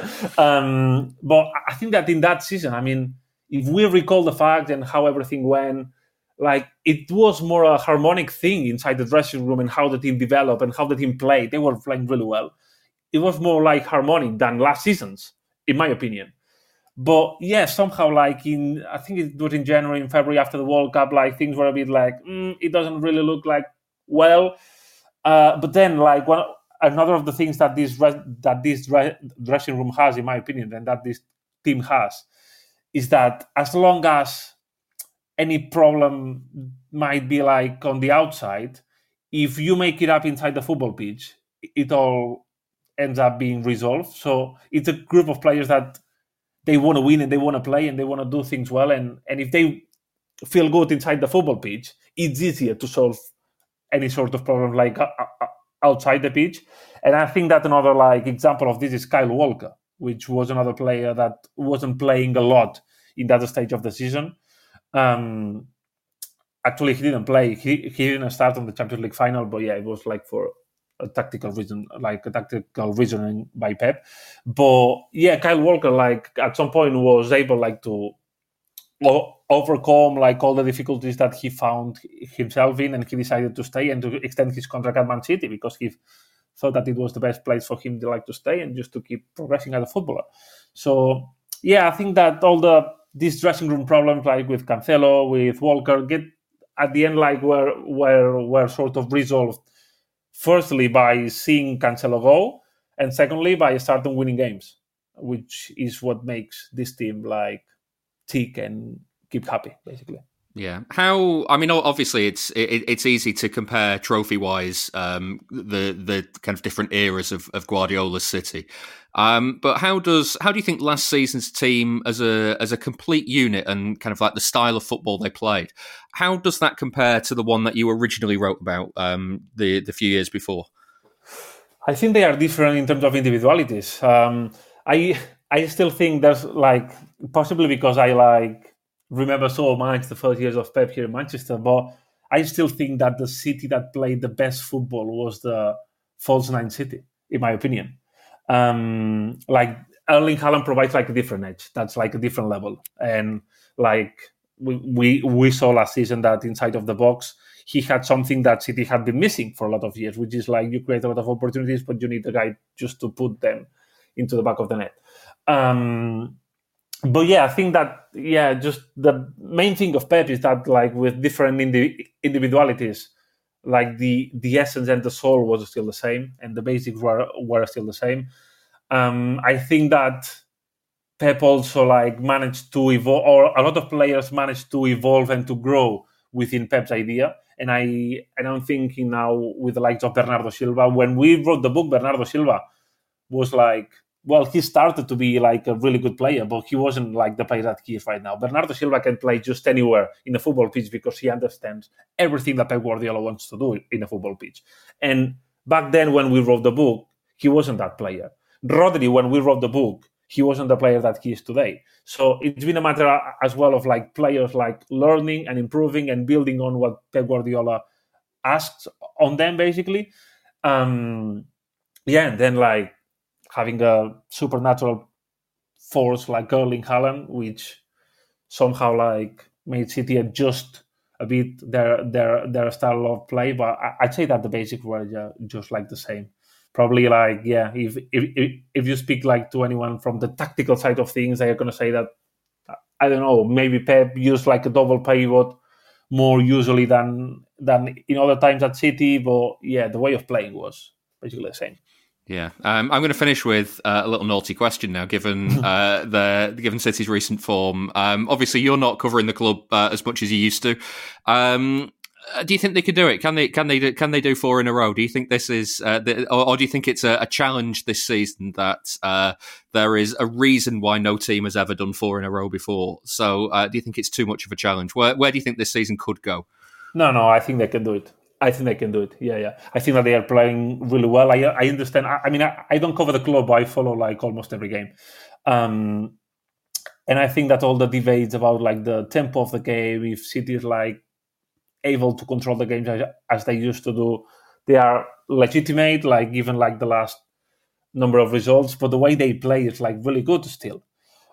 um, but I think that in that season, I mean, if we recall the fact and how everything went, like it was more a harmonic thing inside the dressing room and how the team developed and how the team played. They were playing really well. It was more like harmonic than last season's, in my opinion. But yeah, somehow like in, I think it was in January, in February after the World Cup, like things were a bit like, mm, it doesn't really look like well. Uh, but then like one another of the things that this that this dressing room has, in my opinion, and that this team has, is that as long as any problem might be like on the outside, if you make it up inside the football pitch, it all ends up being resolved. So it's a group of players that they want to win and they want to play and they want to do things well. And, and if they feel good inside the football pitch, it's easier to solve any sort of problem like uh, uh, outside the pitch. And I think that another like example of this is Kyle Walker, which was another player that wasn't playing a lot in that stage of the season. Um, actually, he didn't play. He he didn't start on the Champions League final, but yeah, it was like for a tactical reason, like a tactical reasoning by Pep. But yeah, Kyle Walker, like at some point, was able like to o- overcome like all the difficulties that he found himself in, and he decided to stay and to extend his contract at Man City because he thought that it was the best place for him to like to stay and just to keep progressing as a footballer. So yeah, I think that all the these dressing room problems, like with Cancelo, with Walker, get at the end like were were were sort of resolved. Firstly, by seeing Cancelo go, and secondly, by starting winning games, which is what makes this team like tick and keep happy, basically. Yeah. How? I mean, obviously, it's it, it's easy to compare trophy wise um, the the kind of different eras of, of Guardiola's City. Um, but how does how do you think last season's team as a as a complete unit and kind of like the style of football they played, how does that compare to the one that you originally wrote about um, the the few years before? I think they are different in terms of individualities. Um, I I still think there's like possibly because I like remember so much the first years of Pep here in Manchester, but I still think that the City that played the best football was the false nine City, in my opinion. Um, like Erling Haaland provides like a different edge. That's like a different level. And like we, we we saw last season that inside of the box, he had something that City had been missing for a lot of years, which is like you create a lot of opportunities, but you need the guy just to put them into the back of the net. Um, but yeah, I think that, yeah, just the main thing of Pep is that like with different indi- individualities, like the, the essence and the soul was still the same and the basics were, were still the same. Um, I think that Pep also like managed to evolve, or a lot of players managed to evolve and to grow within Pep's idea. And I, and I'm thinking now with the likes of Bernardo Silva. When we wrote the book, Bernardo Silva was like, well, he started to be like a really good player, but he wasn't like the player that he is right now. Bernardo Silva can play just anywhere in a football pitch because he understands everything that Pep Guardiola wants to do in a football pitch. And back then, when we wrote the book, he wasn't that player. Rodri, when we wrote the book, he wasn't the player that he is today. So it's been a matter as well of like players like learning and improving and building on what Pep Guardiola asked on them, basically. Um, yeah, and then like having a supernatural force like Erling Haaland, which somehow like made City adjust a bit their their their style of play. But I'd say that the basics were just like the same. Probably like, yeah, if, if if you speak like to anyone from the tactical side of things, they're going to say that, I don't know, maybe Pep used like a double pivot more usually than than in other times at City. But yeah, the way of playing was basically the same. Yeah, um, I'm going to finish with uh, a little naughty question now, given uh, the given City's recent form. Um, obviously, you're not covering the club uh, as much as you used to. Um, do you think they could do it? Can they? Can they? Do, can they do four in a row? Do you think this is, uh, the, or, or do you think it's a, a challenge this season that uh, there is a reason why no team has ever done four in a row before? So, uh, do you think it's too much of a challenge? Where Where do you think this season could go? No, no, I think they can do it. I think they can do it. Yeah, yeah. I think that they are playing really well. I I understand. I, I mean, I, I don't cover the club, but I follow like almost every game. Um, and I think that all the debates about like the tempo of the game, if City is like able to control the games as, as they used to do, they are legitimate, like given like the last number of results. But the way they play is like really good still.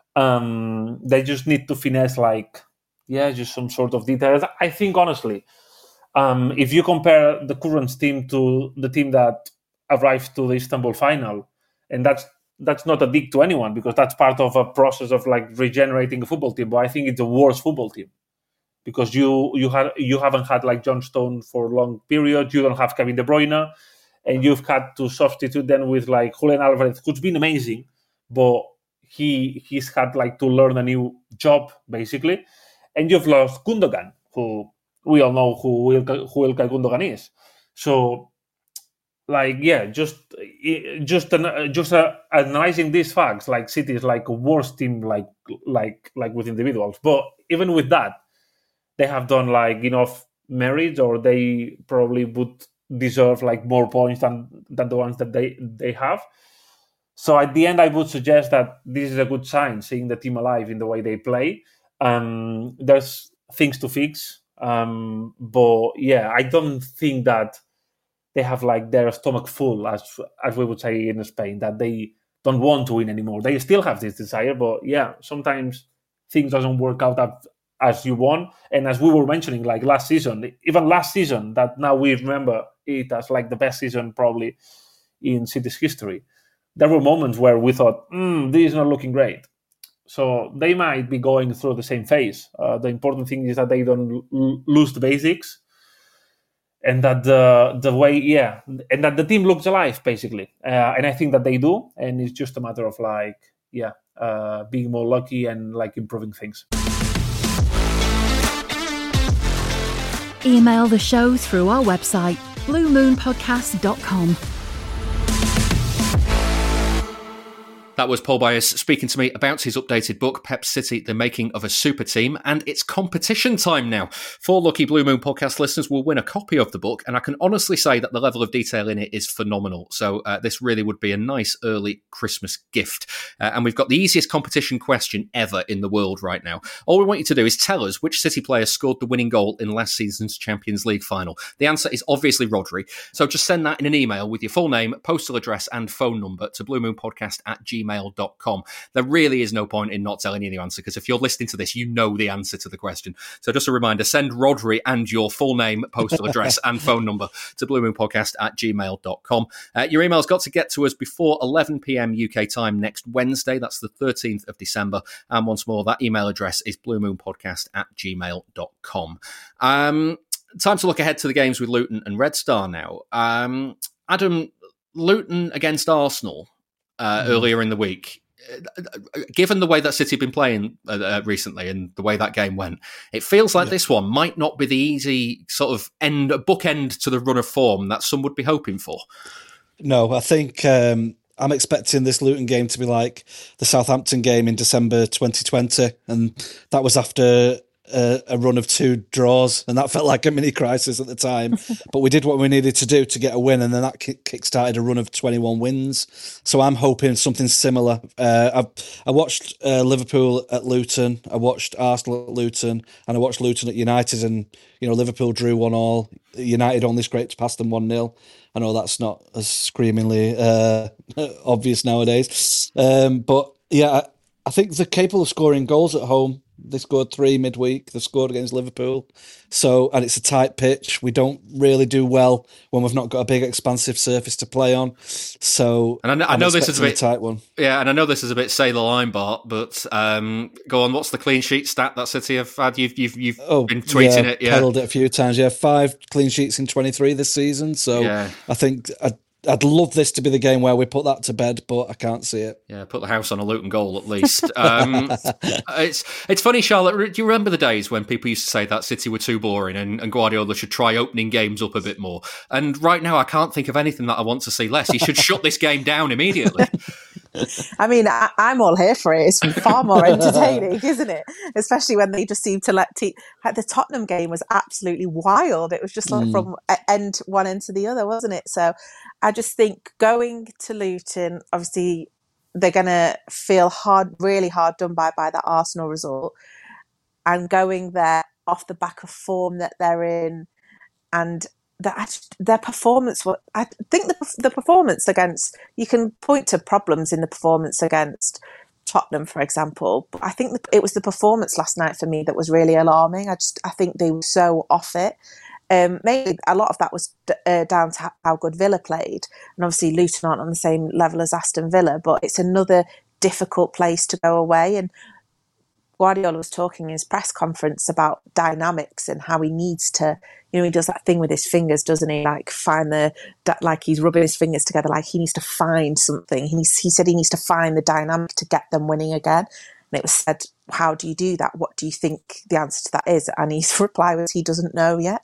Um, they just need to finesse like, yeah, just some sort of details. I think honestly, Um, if you compare the current team to the team that arrived to the Istanbul final, and that's that's not a dig to anyone because that's part of a process of like regenerating a football team. But I think it's a worse football team because you you had you haven't had like John Stone for a long period. You don't have Kevin De Bruyne, and you've had to substitute them with like Julian Alvarez, who's been amazing, but he he's had like to learn a new job basically, and you've lost Gundogan, who we all know who Ilkay, who Ilkay Gundogan is. So, like, yeah, just just just uh, analyzing these facts, like City is like a worse team, like like like with individuals. But even with that, they have done like enough merit, or they probably would deserve like more points than than the ones that they they have. So at the end, I would suggest that this is a good sign, seeing the team alive in the way they play. Um, there's things to fix. Um, but yeah, I don't think that they have like their stomach full, as as we would say in Spain, that they don't want to win anymore. They still have this desire, but yeah, sometimes things doesn't work out as, as you want. And as we were mentioning, like last season, even last season, that now we remember it as like the best season probably in City's history. There were moments where we thought, mm, this is not looking great. So they might be going through the same phase. Uh, the important thing is that they don't l- lose the basics, and that the the way, yeah, and that the team looks alive, basically. Uh, and I think that they do, and it's just a matter of like, yeah, uh, being more lucky and like improving things. Email the show through our website, blue moon podcast dot com. That was Paul Byas speaking to me about his updated book, Pep City, The Making of a Super Team, and it's competition time now. Four lucky Blue Moon podcast listeners will win a copy of the book, and I can honestly say that the level of detail in it is phenomenal. So uh, this really would be a nice early Christmas gift. Uh, and we've got the easiest competition question ever in the world right now. All we want you to do is tell us which City player scored the winning goal in last season's Champions League final. The answer is obviously Rodri. So just send that in an email with your full name, postal address, and phone number to bluemoonpodcast at gmail gmail dot com. There really is no point in not telling you the answer, because if you're listening to this, you know the answer to the question. So just a reminder, send Rodri and your full name, postal address and phone number to bluemoonpodcast at gmail dot com. Uh, your email's got to get to us before eleven p.m. U K time next Wednesday. That's the thirteenth of December. And once more, that email address is bluemoonpodcast at gmail dot com. Um, time to look ahead to the games with Luton and Red Star now. Um, Adam, Luton against Arsenal uh, mm. earlier in the week. Given the way that City have been playing uh, recently and the way that game went, it feels like yeah. this one might not be the easy sort of end, bookend to the run of form that some would be hoping for. No, I think um, I'm expecting this Luton game to be like the Southampton game in December twenty twenty, and that was after a, a run of two draws, and that felt like a mini crisis at the time. But we did what we needed to do to get a win, and then that kick, kick-started a run of twenty-one wins. So I'm hoping something similar. Uh, I, I watched uh, Liverpool at Luton, I watched Arsenal at Luton, and I watched Luton at United, and you know Liverpool drew one all. United only scraped past them one nil. I know that's not as screamingly uh, obvious nowadays, um, but yeah, I, I think they're capable of scoring goals at home. They scored three midweek. They scored against Liverpool. So, and it's a tight pitch. We don't really do well when we've not got a big expansive surface to play on. So, and I know, I know this is a bit a tight one. Yeah, and I know this is a bit say the line, Bart, but um, go on. What's the clean sheet stat that City have had? You've you've you've oh, been tweeting yeah, it, yeah, peddled it a few times. Yeah, five clean sheets in twenty-three this season. So, yeah. I think. I, I'd love this to be the game where we put that to bed, but I can't see it. Yeah, put the house on a Luton goal at least. Um, it's it's funny, Charlotte. Do you remember the days when people used to say that City were too boring and, and Guardiola should try opening games up a bit more? And right now, I can't think of anything that I want to see less. He should shut this game down immediately. I mean, I, I'm all here for it. It's far more entertaining, isn't it? Especially when they just seem to let te- like the Tottenham game was absolutely wild. It was just like mm. from end one end to the other, wasn't it? So I just think going to Luton, obviously they're going to feel hard, really hard done by by that Arsenal result, and going there off the back of form that they're in, and that their performance. I think the the performance against, you can point to problems in the performance against Tottenham, for example, but I think it was the performance last night for me that was really alarming. I just I think they were so off it. Um, maybe a lot of that was uh, down to how good Villa played, and obviously Luton aren't on the same level as Aston Villa, but it's another difficult place to go away. And Guardiola was talking in his press conference about dynamics and how he needs to, you know, he does that thing with his fingers, doesn't he? Like find the, like he's rubbing his fingers together, like he needs to find something. He, needs, he said he needs to find the dynamic to get them winning again. And it was said, how do you do that? What do you think the answer to that is? And his reply was, he doesn't know yet.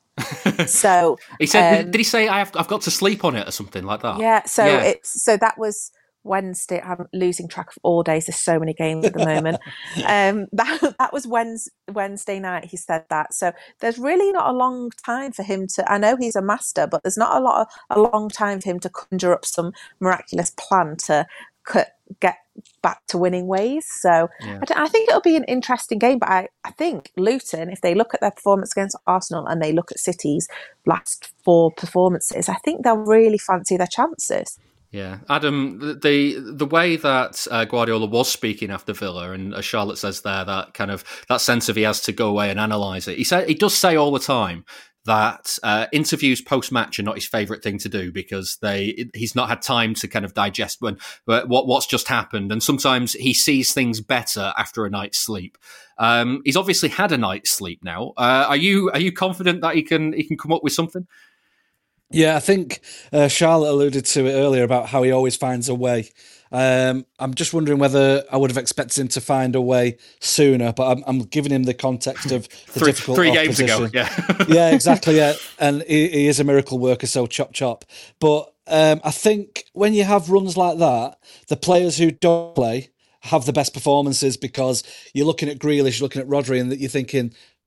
So he said, um, did he say I have, I've got to sleep on it or something like that? Yeah. So yeah. it's so that was Wednesday. I'm losing track of all days. There's so many games at the moment. um, that that was Wednesday, Wednesday night. He said that. So there's really not a long time for him to. I know he's a master, but there's not a lot of a long time for him to conjure up some miraculous plan to cut, get back to winning ways. So yeah. I, I think it'll be an interesting game. But I, I think Luton, if they look at their performance against Arsenal and they look at City's last four performances, I think they'll really fancy their chances. Yeah, Adam, the the way that uh, Guardiola was speaking after Villa, and as Charlotte says there, that kind of that sense of he has to go away and analyse it. He said he does say all the time that uh, interviews post match are not his favourite thing to do because they he's not had time to kind of digest when what what's just happened, and sometimes he sees things better after a night's sleep. Um, he's obviously had a night's sleep now. Uh, are you are you confident that he can he can come up with something? Yeah, I think uh, Charlotte alluded to it earlier about how he always finds a way. Um, I'm just wondering whether I would have expected him to find a way sooner, but I'm, I'm giving him the context of the three, difficult three opposition. games ago. Yeah, yeah, exactly. Yeah, and he, he is a miracle worker, so chop chop. But um, I think when you have runs like that, the players who don't play have the best performances because you're looking at Grealish, you're looking at Rodri, and you're thinking,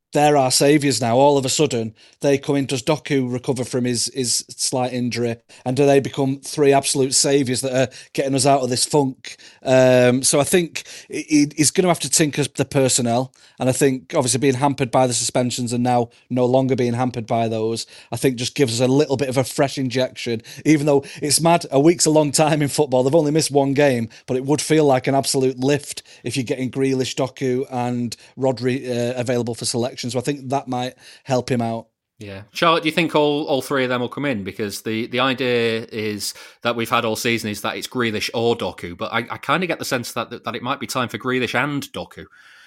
they're our saviours now. All of a sudden, they come in. Does Doku recover from his, his slight injury? And do they become three absolute saviours that are getting us out of this funk? Um, so I think he, he's going to have to tinker the personnel. And I think, obviously, being hampered by the suspensions and now no longer being hampered by those, I think just gives us a little bit of a fresh injection. Even though it's mad, a week's a long time in football. They've only missed one game, but it would feel like an absolute lift if you're getting Grealish, Doku and Rodri uh, available for selection. So I think that might help him out. Yeah. Charlotte, do you think all, all three of them will come in? Because the, the idea is that we've had all season is that it's Grealish or Doku, but I, I kind of get the sense that, that it might be time for Grealish and Doku.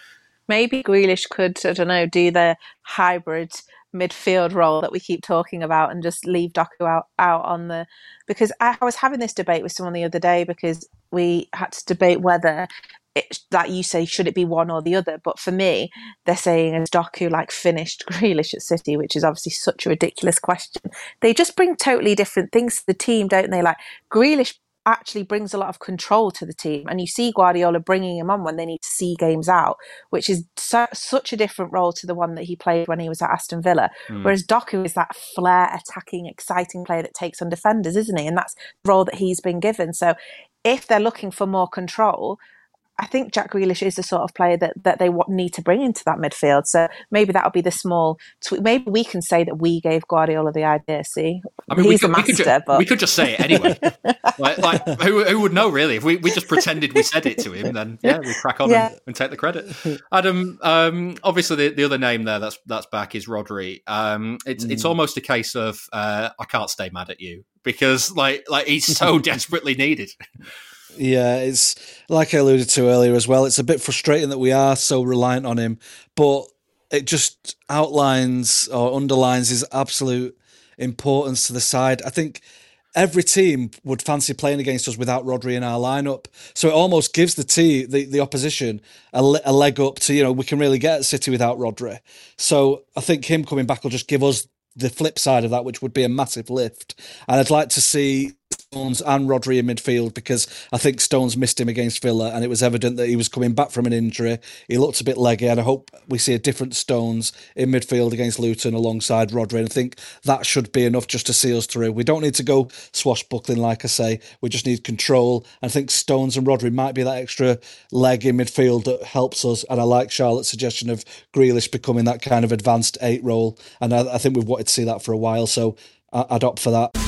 Maybe Grealish could, I don't know, do the hybrid midfield role that we keep talking about and just leave Doku out, out on the... Because I was having this debate with someone the other day because we had to debate whether... It, like you say, should it be one or the other? But for me, they're saying is Doku like finished Grealish at City, which is obviously such a ridiculous question. They just bring totally different things to the team, don't they? Like Grealish actually brings a lot of control to the team, and you see Guardiola bringing him on when they need to see games out, which is su- such a different role to the one that he played when he was at Aston Villa. Mm. Whereas Doku is that flair, attacking, exciting player that takes on defenders, isn't he? And that's the role that he's been given. So if they're looking for more control, I think Jack Grealish is the sort of player that, that they need to bring into that midfield. So maybe that'll be the small tweak. Maybe we can say that we gave Guardiola the idea. See, I mean, he's we could, a master, we could ju- but we could just say it anyway. like, like who, who would know really? If we, we just pretended we said it to him, then yeah, we crack on yeah. and, and take the credit. Adam, um, obviously the, the other name there that's that's back is Rodri. Um, it's mm. it's almost a case of uh, I can't stay mad at you because like like he's so desperately needed. Yeah, it's like I alluded to earlier as well. It's a bit frustrating that we are so reliant on him, but it just outlines or underlines his absolute importance to the side. I think every team would fancy playing against us without Rodri in our lineup. So it almost gives the team, the, the opposition, a, a leg up to, you know, we can really get at City without Rodri. So I think him coming back will just give us the flip side of that, which would be a massive lift. And I'd like to see Stones and Rodri in midfield because I think Stones missed him against Villa and it was evident that he was coming back from an injury. He looked a bit leggy and I hope we see a different Stones in midfield against Luton alongside Rodri, and I think that should be enough just to see us through. We don't need to go swashbuckling, like I say. We just need control. I think Stones and Rodri might be that extra leg in midfield that helps us, and I like Charlotte's suggestion of Grealish becoming that kind of advanced eight role, and I, I think we've wanted to see that for a while, so I'd opt for that.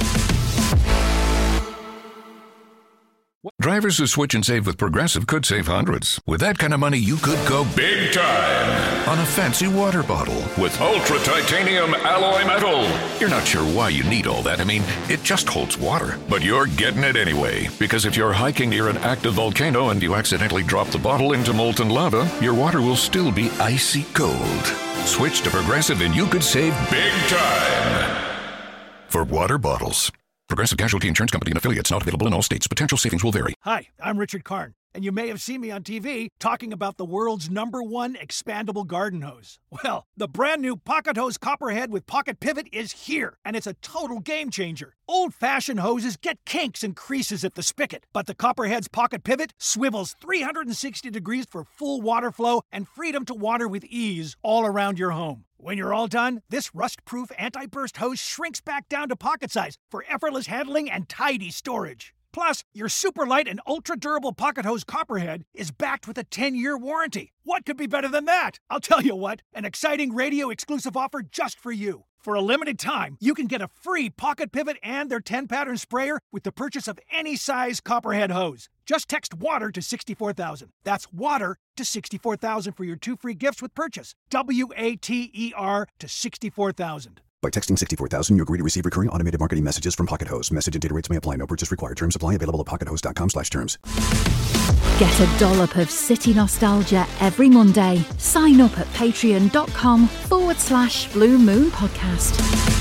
Drivers who switch and save with Progressive could save hundreds. With that kind of money, you could go big time on a fancy water bottle with ultra titanium alloy metal. You're not sure why you need all that. I mean, it just holds water. But you're getting it anyway, because if you're hiking near an active volcano and you accidentally drop the bottle into molten lava, your water will still be icy cold. Switch to Progressive and you could save big time for water bottles. Progressive Casualty Insurance Company and affiliates, not available in all states. Potential savings will vary. Hi, I'm Richard Karn, and you may have seen me on T V talking about the world's number one expandable garden hose. Well, the brand new Pocket Hose Copperhead with Pocket Pivot is here, and it's a total game changer. Old-fashioned hoses get kinks and creases at the spigot, but the Copperhead's Pocket Pivot swivels three hundred sixty degrees for full water flow and freedom to water with ease all around your home. When you're all done, this rust-proof anti-burst hose shrinks back down to pocket size for effortless handling and tidy storage. Plus, your super light and ultra-durable Pocket Hose Copperhead is backed with a ten-year warranty. What could be better than that? I'll tell you what, an exciting radio-exclusive offer just for you. For a limited time, you can get a free Pocket Pivot and their ten-pattern sprayer with the purchase of any size Copperhead hose. Just text WATER to sixty-four thousand. That's WATER to sixty-four thousand for your two free gifts with purchase. W A T E R to sixty-four thousand. By texting sixty-four thousand, you agree to receive recurring automated marketing messages from Pocket Hose. Message and data rates may apply. No purchase required. Terms apply. Available at pockethose.com slash terms. Get a dollop of City nostalgia every Monday. Sign up at patreon.com forward slash Blue Moon Podcast.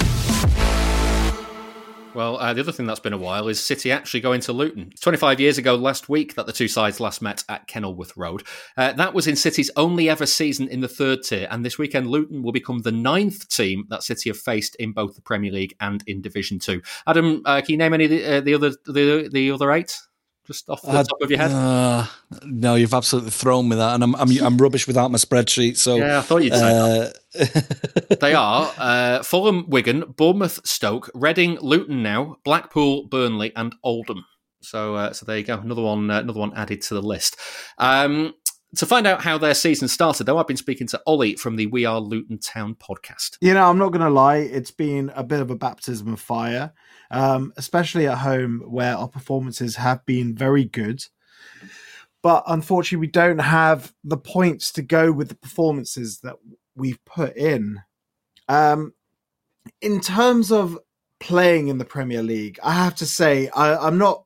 Well, uh, the other thing that's been a while is City actually going to Luton. It's twenty-five years ago last week that the two sides last met at Kenilworth Road. Uh, that was in City's only ever season in the third tier, and this weekend Luton will become the ninth team that City have faced in both the Premier League and in Division Two. Adam, uh, can you name any of the, uh, the other the, the other eight? just off the uh, top of your head? Uh, no, you've absolutely thrown me that, and I'm I'm, I'm rubbish without my spreadsheet. So yeah, I thought you'd say uh, that. They are uh, Fulham, Wigan, Bournemouth, Stoke, Reading, Luton now, Blackpool, Burnley, and Oldham. So uh, so there you go, another one uh, another one added to the list. Um, To find out how their season started, though, I've been speaking to Ollie from the We Are Luton Town podcast. You know, I'm not going to lie, it's been a bit of a baptism of fire, um, especially at home where our performances have been very good. But unfortunately, we don't have the points to go with the performances that we've put in. Um, in terms of playing in the Premier League, I have to say, I, I'm not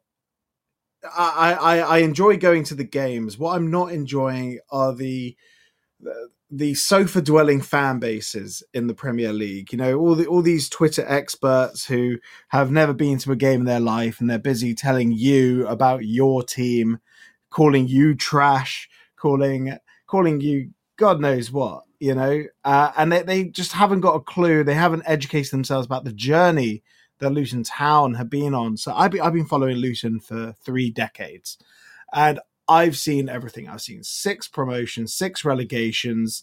I, I, I enjoy going to the games. What I'm not enjoying are the the, the sofa dwelling fan bases in the Premier League. You know, all the all these Twitter experts who have never been to a game in their life, and they're busy telling you about your team, calling you trash, calling calling you God knows what. You know, uh, and they they just haven't got a clue. They haven't educated themselves about the journey that Luton Town have been on. So I've been, I've been following Luton for three decades, and I've seen everything. I've seen six promotions, six relegations,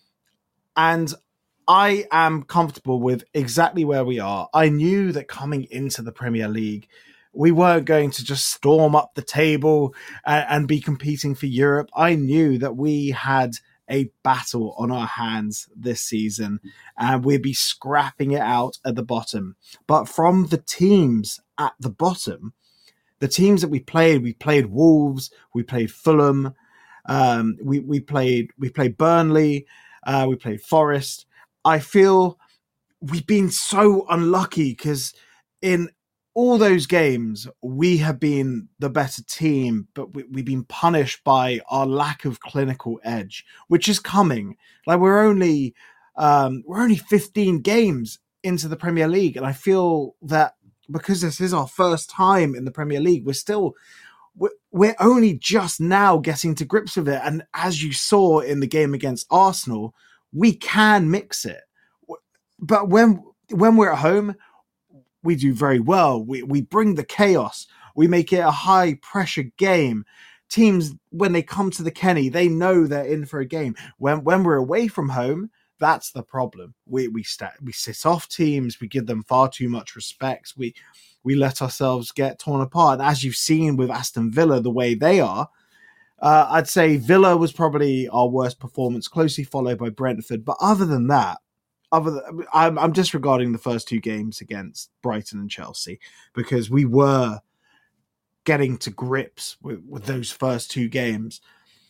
and I am comfortable with exactly where we are. I knew that coming into the Premier League, we weren't going to just storm up the table and, and be competing for Europe. I knew that we had a battle on our hands this season, and we'd be scrapping it out at the bottom. But from the teams at the bottom, the teams that we played, we played Wolves, we played Fulham, um, we we played we played Burnley, uh, we played Forest. I feel we've been so unlucky because in all those games, we have been the better team, but we, we've been punished by our lack of clinical edge, which is coming. Like we're only um, we're only fifteen games into the Premier League, and I feel that because this is our first time in the Premier League, we're still we're, we're only just now getting to grips with it. And as you saw in the game against Arsenal, we can mix it, but when when we're at home, we do very well. We we bring the chaos. We make it a high pressure game. Teams, when they come to the Kenny, they know they're in for a game. When when we're away from home, that's the problem. We we st- we sit off teams. We give them far too much respect. We we let ourselves get torn apart. And as you've seen with Aston Villa, the way they are, uh, I'd say Villa was probably our worst performance, closely followed by Brentford. But other than that, Other than, I'm, I'm disregarding the first two games against Brighton and Chelsea because we were getting to grips with, with those first two games.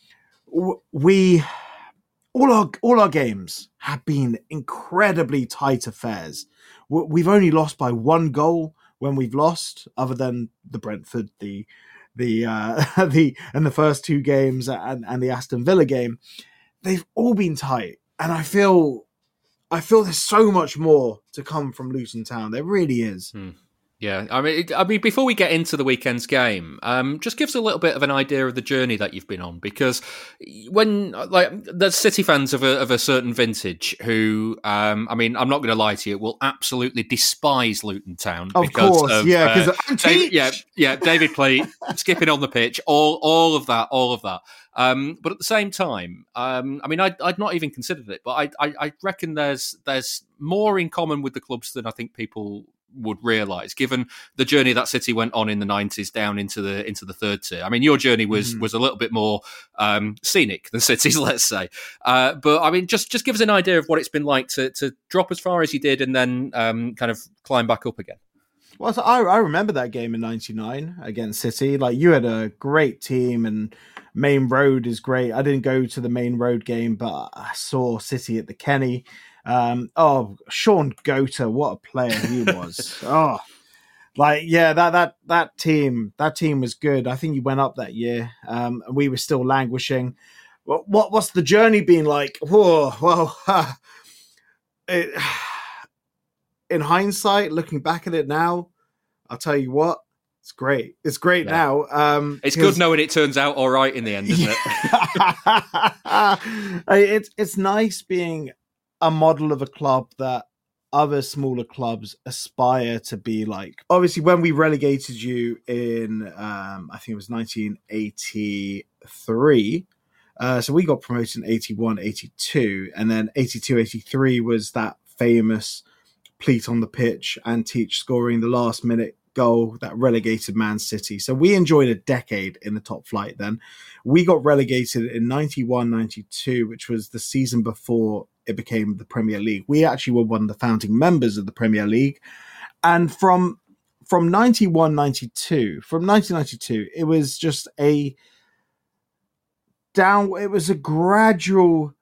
We all our all our games have been incredibly tight affairs. We've only lost by one goal when we've lost, other than the Brentford, the the uh, the and the first two games and, and the Aston Villa game. They've all been tight, and I feel. I feel there's so much more to come from Luton Town. There really is. Hmm. Yeah, I mean, I mean, before we get into the weekend's game, um, just give us a little bit of an idea of the journey that you've been on, because when like there's City fans of a of a certain vintage who, um, I mean, I'm not going to lie to you, will absolutely despise Luton Town. Of because course, of, yeah, because uh, David, yeah, yeah, David Pleat skipping on the pitch, all all of that, all of that. Um, but at the same time, um, I mean, I'd, I'd not even considered it, but I, I, I reckon there's there's more in common with the clubs than I think people would realise, given the journey that City went on in the nineties down into the into the third tier. I mean, your journey was mm. was a little bit more um, scenic than City's, let's say. Uh, but I mean, just just give us an idea of what it's been like to to drop as far as you did and then um, kind of climb back up again. Well, so I, I remember that game in ninety-nine against City. Like, you had a great team, and Main Road is great. I didn't go to the Main Road game, but I saw City at the Kenny. Um, oh, Sean Gota, what a player he was. oh, like, yeah, that that that team, that team was good. I think he went up that year. Um, and we were still languishing. What, what what's the journey been like? Whoa, well, uh, it, in hindsight, looking back at it now, I'll tell you what, it's great. It's great yeah. now. Um, it's good knowing it turns out all right in the end, isn't yeah. it? it's it's nice being a model of a club that other smaller clubs aspire to be like. Obviously, when we relegated you in, um, I think it was nineteen eighty-three, uh, so we got promoted in eighty-one, eighty-two, and then eighty-two, eighty-three was that famous pleat on the pitch and Teach scoring the last minute goal that relegated Man City. So we enjoyed a decade in the top flight then. We got relegated in ninety-one, ninety-two, which was the season before it became the Premier League. We actually were one of the founding members of the Premier League. And from from ninety-one, ninety-two, from nineteen ninety-two, it was just a down, it was a gradual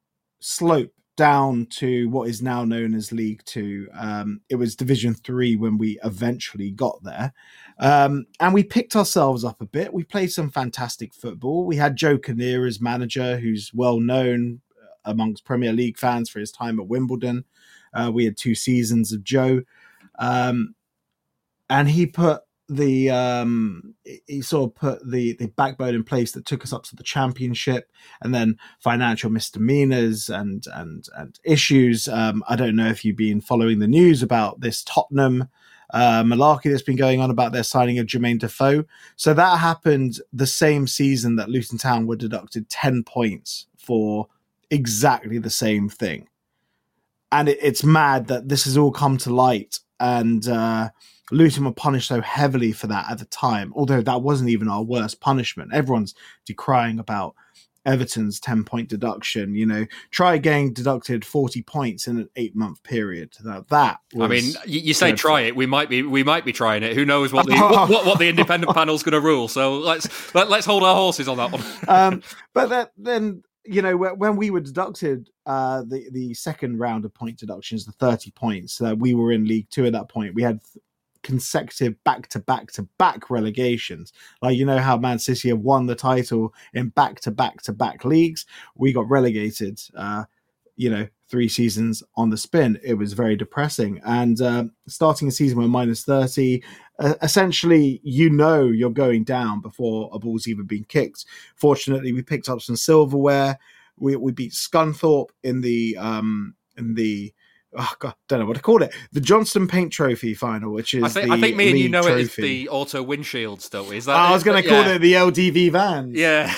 slope down to what is now known as League Two. Um, it was Division Three when we eventually got there. Um, and we picked ourselves up a bit. We played some fantastic football. We had Joe Kinnear as manager, who's well known amongst Premier League fans for his time at Wimbledon. Uh, we had two seasons of Joe. Um, and he put the um, he sort of put the, the backbone in place that took us up to the Championship, and then financial misdemeanors and and and issues. Um, I don't know if you've been following the news about this Tottenham uh, malarkey that's been going on about their signing of Jermaine Defoe. So that happened the same season that Luton Town were deducted ten points for exactly the same thing. And it, it's mad that this has all come to light, and uh, Luton were punished so heavily for that at the time, although that wasn't even our worst punishment. Everyone's decrying about Everton's ten-point deduction. You know, try getting deducted forty points in an eight-month period. That, that was, I mean, you, you say try it. We might be, we might be trying it. Who knows what the what, what, what the independent panel's going to rule? So let's let, let's hold our horses on that one. um, but that, then, you know, when we were deducted uh, the the second round of point deductions, the thirty points, uh, we were in League Two at that point. We had consecutive back-to-back-to-back relegations. Like, you know how Man City have won the title in back-to-back-to-back leagues? We got relegated, uh, you know, three seasons on the spin. It was very depressing. And uh, starting a season with minus thirty, uh, essentially, you know you're going down before a ball's even been kicked. Fortunately, we picked up some silverware. We we beat Scunthorpe in the um, in the oh God, don't know what to call it. The Johnston Paint Trophy final, which is I think, the I think me and you know trophy. it as the auto windshields, don't we? Is that? I was going to call yeah. it the L D V vans. Yeah.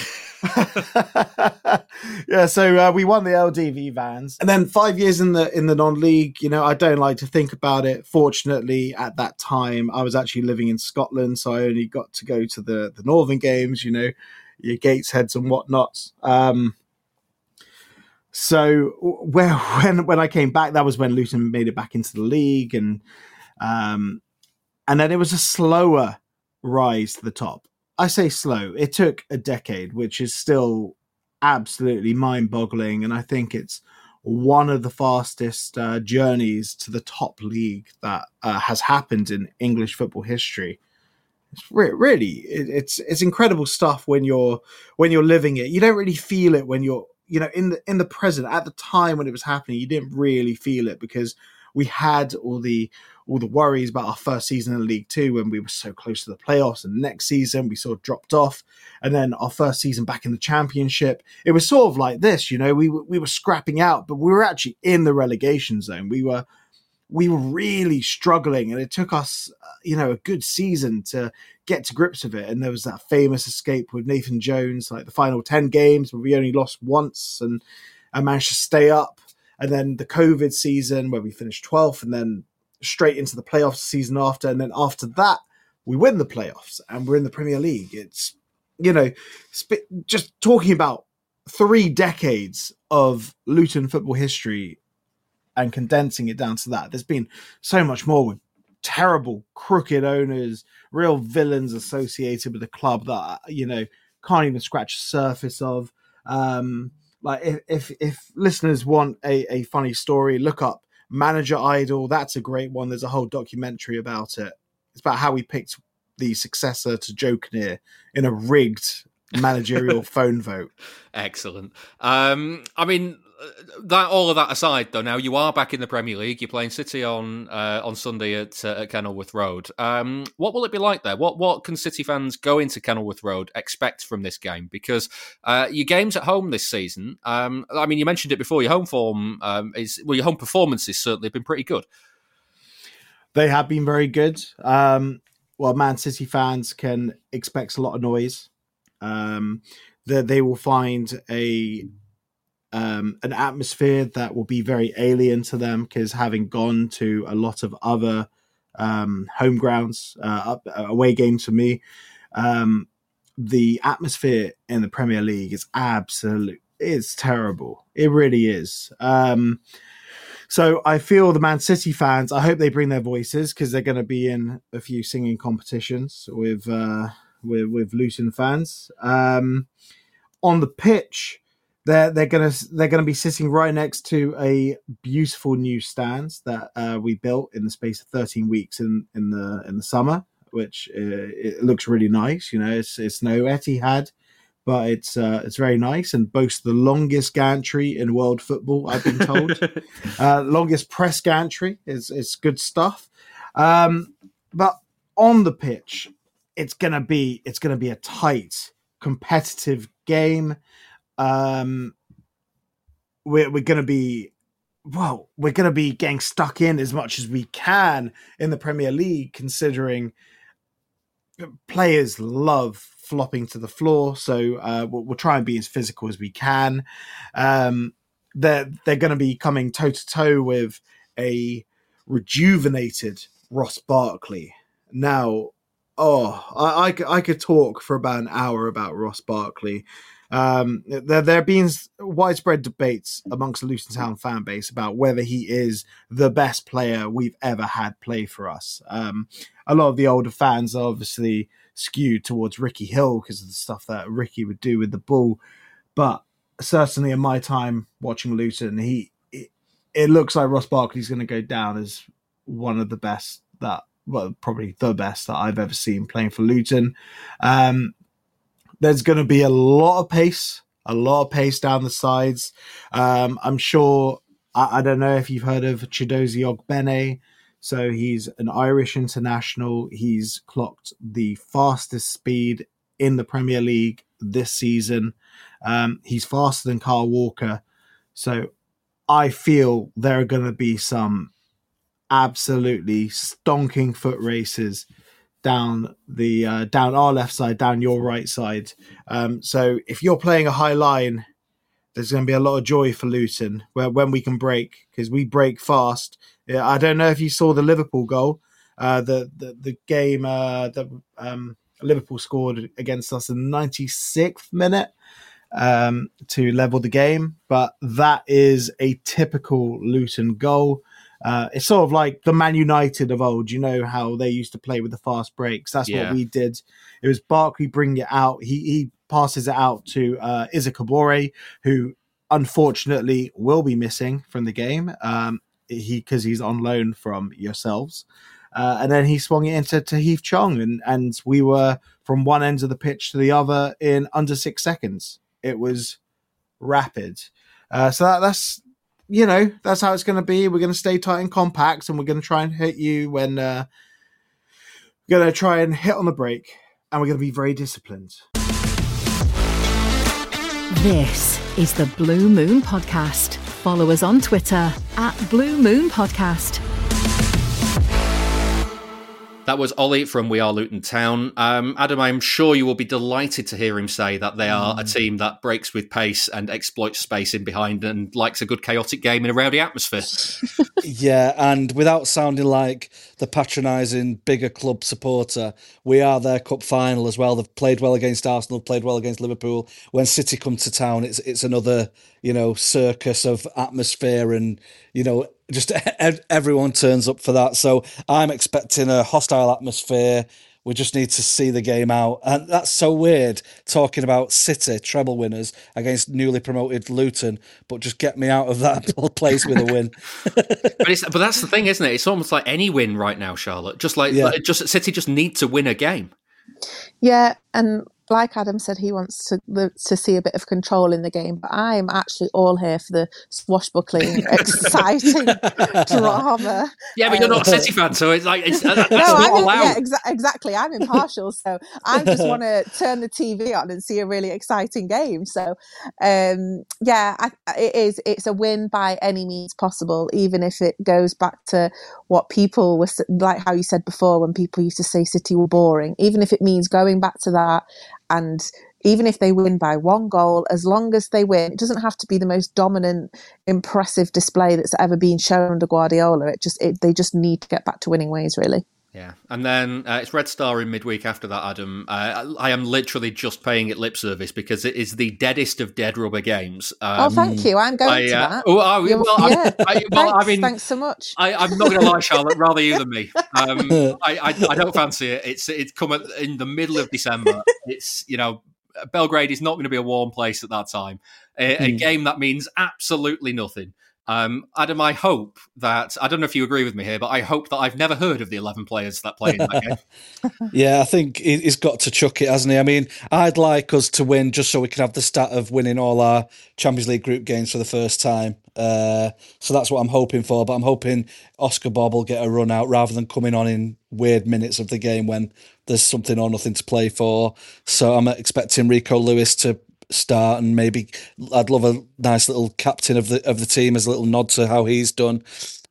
yeah, so uh, we won the L D V vans, and then five years in the in the non-league. You know, I don't like to think about it. Fortunately, at that time, I was actually living in Scotland, so I only got to go to the the Northern games. You know, your Gatesheads and whatnot. Um, so where when when I came back, that was when Luton made it back into the league, and um, and then it was a slower rise to the top. I say slow. It took a decade, which is still absolutely mind-boggling, and I think it's one of the fastest uh, journeys to the top league that uh, has happened in English football history. It's re- really, it, it's it's incredible stuff when you're when you're living it. You don't really feel it when you're, you know, in the in the present. At the time when it was happening, you didn't really feel it because we had all the all the worries about our first season in League Two when we were so close to the playoffs, and next season we sort of dropped off, and then our first season back in the Championship, it was sort of like this, you know, we we were scrapping out, but we were actually in the relegation zone. We were we were really struggling, and it took us, you know, a good season to get to grips with it. And there was that famous escape with Nathan Jones, like the final ten games, where we only lost once and, and managed to stay up. And then the COVID season where we finished twelfth, and then straight into the playoffs season after. And then after that, we win the playoffs and we're in the Premier League. It's, you know, just talking about three decades of Luton football history and condensing it down to that. There's been so much more with terrible, crooked owners, real villains associated with the club that, you know, can't even scratch the surface of. Um, like if, if, if listeners want a, a funny story, look up Manager Idol. That's a great one. There's a whole documentary about it. It's about how we picked the successor to Joe Kinnear in a rigged managerial phone vote. Excellent. Um, I mean, that all of that aside, though, now you are back in the Premier League. You're playing City on uh, on Sunday at, uh, at Kenilworth Road. Um, what will it be like there? What what can City fans go into Kenilworth Road expect from this game? Because uh, your games at home this season, um, I mean, you mentioned it before. Your home form um, is well, your home performances certainly have been pretty good. They have been very good. Um, well, Man City fans can expect a lot of noise. Um, that they will find a um, an atmosphere that will be very alien to them, because having gone to a lot of other um, home grounds, uh, up, away games for me, um, the atmosphere in the Premier League is absolute. It's terrible. It really is. Um, so I feel the Man City fans, I hope they bring their voices, because they're going to be in a few singing competitions with uh, with, with Luton fans. Um, on the pitch, they're they're gonna they're gonna be sitting right next to a beautiful new stand that uh, we built in the space of thirteen weeks in, in the in the summer, which uh, it looks really nice. You know, it's it's no Etihad, but it's uh, it's very nice and boasts the longest gantry in world football, I've been told. uh, longest press gantry. It's it's good stuff. Um, but on the pitch, it's gonna be it's gonna be a tight, competitive game. Um, we're we're gonna be well, we're gonna be getting stuck in as much as we can in the Premier League, considering players love flopping to the floor. So uh, we'll, we'll try and be as physical as we can. Um, they're they're going to be coming toe to toe with a rejuvenated Ross Barkley. Now, oh, I, I, I could talk for about an hour about Ross Barkley. Um, there there have been widespread debates amongst the Luton Town fan base about whether he is the best player we've ever had play for us. Um, a lot of the older fans are obviously skewed towards Ricky Hill because of the stuff that Ricky would do with the ball. But certainly in my time watching Luton, he it, it looks like Ross Barkley's going to go down as one of the best that, well, probably the best that I've ever seen playing for Luton. Um, There's going to be a lot of pace, a lot of pace down the sides. Um, I'm sure, I, I don't know if you've heard of Chidozie Ogbene. So he's an Irish international. He's clocked the fastest speed in the Premier League this season. Um, he's faster than Kyle Walker. So I feel there are going to be some absolutely stonking foot races down the uh, down our left side, down your right side. Um, so if you're playing a high line, there's going to be a lot of joy for Luton where when we can break, because we break fast. Yeah, I don't know if you saw the Liverpool goal, uh, the, the the game uh, that um, Liverpool scored against us in the ninety-sixth minute um, to level the game, but that is a typical Luton goal. Uh, it's sort of like the Man United of old. You know how they used to play with the fast breaks. That's yeah. what we did. It was Barkley bringing it out. He he passes it out to uh, Isaac Kabore, who unfortunately will be missing from the game. Um, he because he's on loan from yourselves. Uh, and then he swung it into to Heath Chong, and, and we were from one end of the pitch to the other in under six seconds. It was rapid. Uh, so that, that's, you know, that's how it's going to be. We're going to stay tight and compact, and we're going to try and hit you when uh, we're going to try and hit on the break, and we're going to be very disciplined. This is the Blue Moon Podcast. Follow us on Twitter at Blue Moon Podcast. That was Ollie from We Are Luton Town. Um, Adam, I'm sure you will be delighted to hear him say that they are a team that breaks with pace and exploits space in behind and likes a good chaotic game in a rowdy atmosphere. Yeah, and without sounding like the patronising bigger club supporter, we are their cup final as well. They've played well against Arsenal, played well against Liverpool. When City come to town, it's it's another, you know, circus of atmosphere, and, you know, just everyone turns up for that. So I'm expecting a hostile atmosphere. We just need to see the game out. And that's so weird, talking about City treble winners against newly promoted Luton, but just get me out of that place with a win. but, it's, but that's the thing, isn't it? It's almost like any win right now, Charlotte. Just like, yeah. like just City just need to win a game. Yeah, and like Adam said, he wants to the, to see a bit of control in the game, but I'm actually all here for the swashbuckling, exciting drama. Yeah, but um, you're not a City fan, so it's like it's, that's no, not I'm allowed. Yeah, exa- exactly. I'm impartial, so I just want to turn the T V on and see a really exciting game. So, um, yeah, I, it is. It's a win by any means possible, even if it goes back to what people were like, how you said before, when people used to say City were boring. Even if it means going back to that. And even if they win by one goal, as long as they win, it doesn't have to be the most dominant, impressive display that's ever been shown under Guardiola. It just it, they just need to get back to winning ways, really. Yeah, and then uh, it's Red Star in midweek after that, Adam. Uh, I am literally just paying it lip service because it is the deadest of dead rubber games. Um, oh, thank you. I'm going I, to uh, that. Oh, oh, well, yeah. I, I, well thanks, I mean, thanks so much. I, I'm not going to lie, Charlotte. Rather you than me. Um, I, I, I don't fancy it. It's it's come in the middle of December. It's you know. Belgrade is not going to be a warm place at that time. A, a mm. game that means absolutely nothing. Um, Adam, I hope that, I don't know if you agree with me here, but I hope that I've never heard of the eleven players that play in that game. Yeah, I think he's got to chuck it, hasn't he? I mean, I'd like us to win just so we can have the stat of winning all our Champions League group games for the first time. Uh, so that's what I'm hoping for, but I'm hoping Oscar Bob will get a run out rather than coming on in weird minutes of the game when there's something or nothing to play for. So I'm expecting Rico Lewis to start, and maybe I'd love a nice little captain of the of the team as a little nod to how he's done.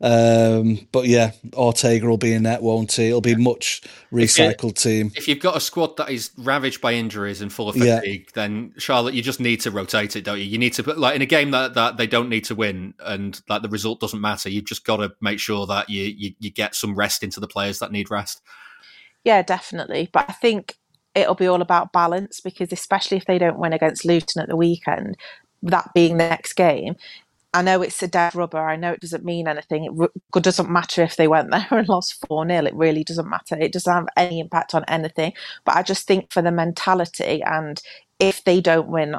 Um, but yeah, Ortega will be in net, won't he? It'll be much recycled if you, team. If you've got a squad that is ravaged by injuries and full of fatigue, yeah. then Charlotte, you just need to rotate it, don't you? You need to put, like, in a game that, that they don't need to win and like the result doesn't matter. You've just got to make sure that you, you you get some rest into the players that need rest. Yeah, definitely. But I think it'll be all about balance, because especially if they don't win against Luton at the weekend, that being the next game, I know it's a dead rubber. I know it doesn't mean anything. It r- doesn't matter if they went there and lost four nil. It really doesn't matter. It doesn't have any impact on anything. But I just think for the mentality, and if they don't win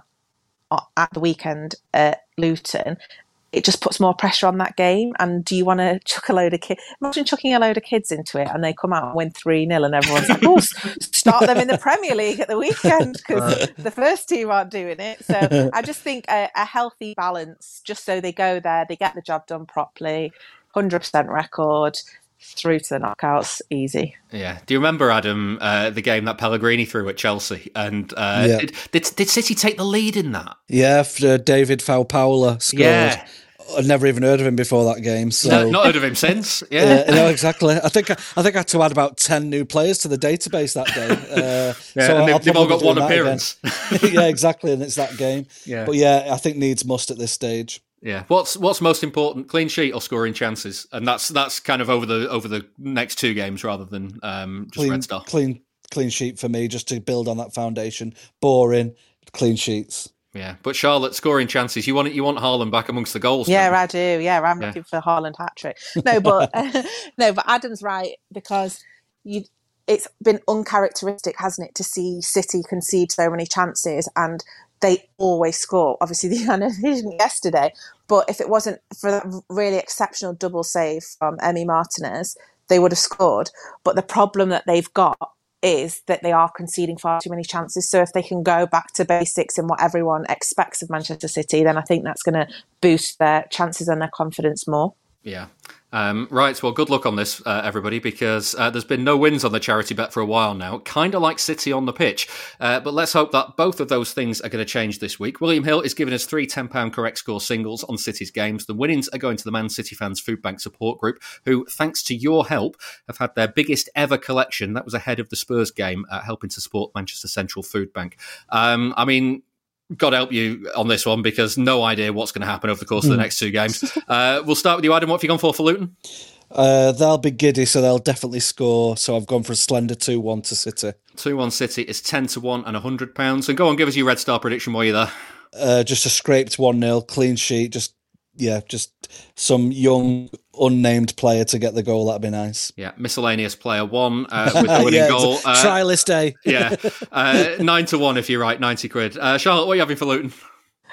at the weekend at Luton, it just puts more pressure on that game. And do you want to chuck a load of kids? Imagine chucking a load of kids into it and they come out and win three nil and everyone's like, oh, start them in the Premier League at the weekend because the first team aren't doing it. So I just think a, a healthy balance, just so they go there, they get the job done properly, one hundred percent record, through to the knockouts, easy. Yeah. Do you remember, Adam, uh, the game that Pellegrini threw at Chelsea? And uh, yeah. did, did did City take the lead in that? Yeah, after David Faupaula scored. Yeah. I'd never even heard of him before that game. So no, not heard of him since. Yeah, yeah no, exactly. I think I, I think I had to add about ten new players to the database that day. Uh, yeah, so and they've, they've all got one appearance. Yeah, exactly, and it's that game. Yeah, but yeah, I think needs must at this stage. Yeah, what's what's most important, clean sheet or scoring chances? And that's that's kind of over the over the next two games rather than um, just clean, Red Star. Clean clean sheet for me, just to build on that foundation. Boring, clean sheets. Yeah, but Charlotte, scoring chances, you want you want Haaland back amongst the goals. Yeah, I do. Yeah, I'm yeah. looking for Haaland hat trick. No, but no, but Adam's right, because you. It's been uncharacteristic, hasn't it, to see City concede so many chances, and they always score. Obviously, the didn't yesterday, but if it wasn't for that really exceptional double save from Emi Martinez, they would have scored. But the problem that they've got is that they are conceding far too many chances. So if they can go back to basics and what everyone expects of Manchester City, then I think that's going to boost their chances and their confidence more. Yeah. Um, right, well, good luck on this, uh, everybody, because uh, there's been no wins on the charity bet for a while now, kind of like City on the pitch. Uh, but let's hope that both of those things are going to change this week. William Hill is giving us three ten pounds correct score singles on City's games. The winnings are going to the Man City Fans Food Bank Support Group, who, thanks to your help, have had their biggest ever collection. That was ahead of the Spurs game, uh, helping to support Manchester Central Food Bank. Um, I mean... God help you on this one, because no idea what's going to happen over the course of the next two games. Uh, we'll start with you, Adam. What have you gone for for Luton? Uh, they'll be giddy, so they'll definitely score. So I've gone for a slender two one to City. two one City is ten to one and one hundred pounds. And go on, give us your Red Star prediction while you're there. Uh, just a scraped one nil, clean sheet. Just yeah, just some young, unnamed player to get the goal. That'd be nice. Yeah, miscellaneous player one uh, with the winning yeah, goal. Uh, trialist day. Yeah, uh, nine to one if you're right, ninety quid. Uh, Charlotte, what are you having for Luton?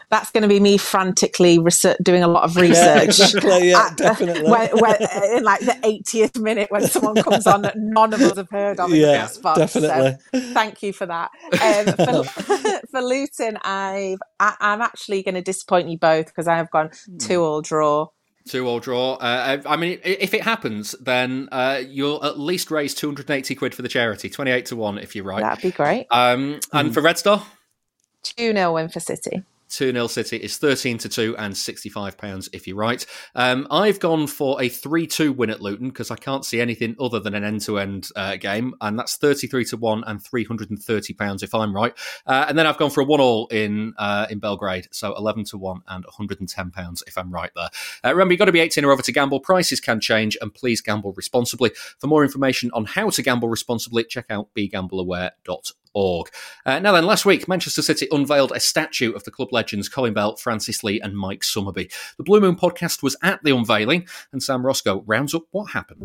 That's going to be me frantically research, doing a lot of research. Yeah, exactly, yeah, at, definitely. When, when, in like the eightieth minute when someone comes on that none of us have heard of. Yeah, spot. definitely. So, thank you for that. Um, for, for Luton, I've, I, I'm actually going to disappoint you both because I have gone two all draw. Two all draw. Uh, I mean, if it happens, then uh, you'll at least raise two hundred eighty quid for the charity. twenty-eight to one if you're right. That'd be great. Um, and mm. for Red Star? two nil win for City. two nil City is thirteen to two and sixty-five pounds if you're right. Um, I've gone for a three two win at Luton because I can't see anything other than an end-to-end uh, game, and that's thirty-three to one and three hundred thirty pounds if I'm right. Uh, and then I've gone for a one all in uh, in Belgrade, so eleven to one and one hundred ten pounds if I'm right there. Uh, remember, you've got to be eighteen or over to gamble. Prices can change, and please gamble responsibly. For more information on how to gamble responsibly, check out be gamble aware dot org. Org. Uh, now then, last week, Manchester City unveiled a statue of the club legends Colin Bell, Francis Lee and Mike Summerbee. The Blue Moon podcast was at the unveiling, and Sam Roscoe rounds up what happened.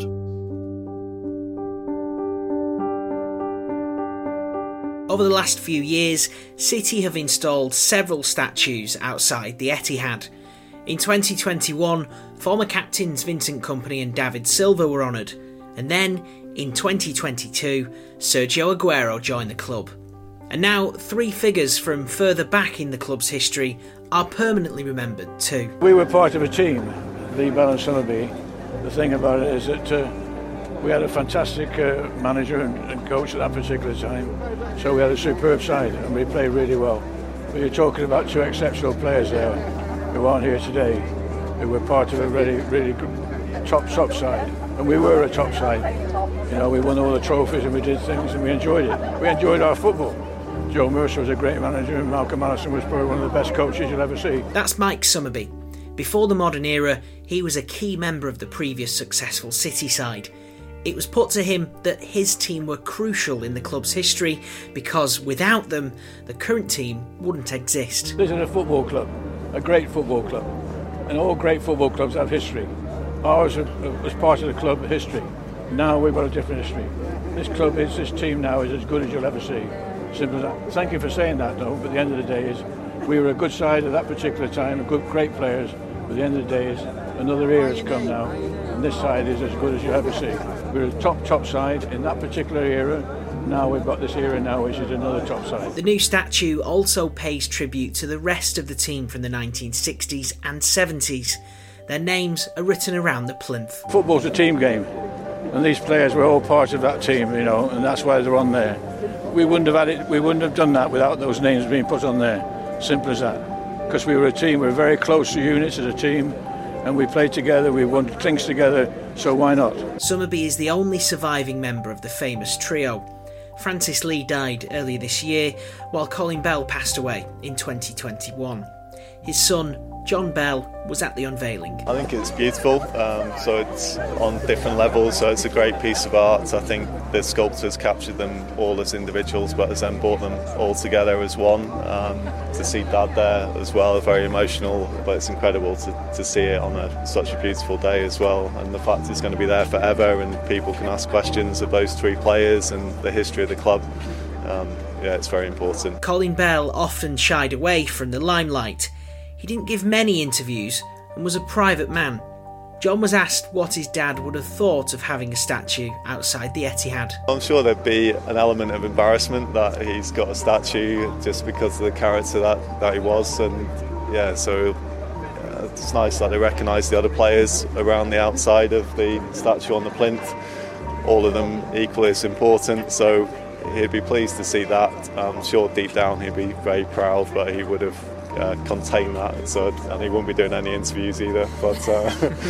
Over the last few years, City have installed several statues outside the Etihad. In twenty twenty-one, former captains Vincent Kompany and David Silva were honoured, and then in twenty twenty-two, Sergio Aguero joined the club. And now, three figures from further back in the club's history are permanently remembered too. We were part of a team, Lee, Bell and Summerbee. The thing about it is that uh, we had a fantastic uh, manager and, and coach at that particular time, so we had a superb side and we played really well. But you're talking about two exceptional players there who aren't here today, who were part of a really, really good top, top side. And we were a top side. You know, we won all the trophies and we did things and we enjoyed it. We enjoyed our football. Joe Mercer was a great manager and Malcolm Allison was probably one of the best coaches you'll ever see. That's Mike Summerbee. Before the modern era, he was a key member of the previous successful City side. It was put to him that his team were crucial in the club's history because without them, the current team wouldn't exist. This is a football club, a great football club. And all great football clubs have history. Ours was part of the club history. Now we've got a different history. This club is, this team now is as good as you'll ever see. Simple as that. Thank you for saying that though, but at the end of the day is we were a good side at that particular time, a good, great players, but at the end of the day is another era has come now, and this side is as good as you'll ever see. We were a top, top side in that particular era. Now we've got this era now, which is another top side. The new statue also pays tribute to the rest of the team from the nineteen sixties and seventies. Their names are written around the plinth. Football's a team game, and these players were all part of that team, you know, and that's why they're on there. We wouldn't have had it, we wouldn't have done that without those names being put on there. Simple as that. Because we were a team, we were very close units as a team, and we played together, we won things together, so why not? Summerbee is the only surviving member of the famous trio. Francis Lee died earlier this year, while Colin Bell passed away in twenty twenty-one. His son, John Bell, was at the unveiling. I think it's beautiful, um, so it's on different levels, so it's a great piece of art. I think the sculptors captured them all as individuals, but has then brought them all together as one. Um, to see Dad there as well, very emotional, but it's incredible to, to see it on a, such a beautiful day as well. And the fact it's going to be there forever and people can ask questions of those three players and the history of the club. Um, yeah, it's very important. Colin Bell often shied away from the limelight. He didn't give many interviews and was a private man. John was asked what his dad would have thought of having a statue outside the Etihad. I'm sure there'd be an element of embarrassment that he's got a statue just because of the character that, that he was, and yeah, so uh, it's nice that they recognise the other players around the outside of the statue on the plinth, all of them equally as important, so he'd be pleased to see that. I'm sure deep down he'd be very proud, but he would have Uh, contain that, so and he wouldn't be doing any interviews either. But uh,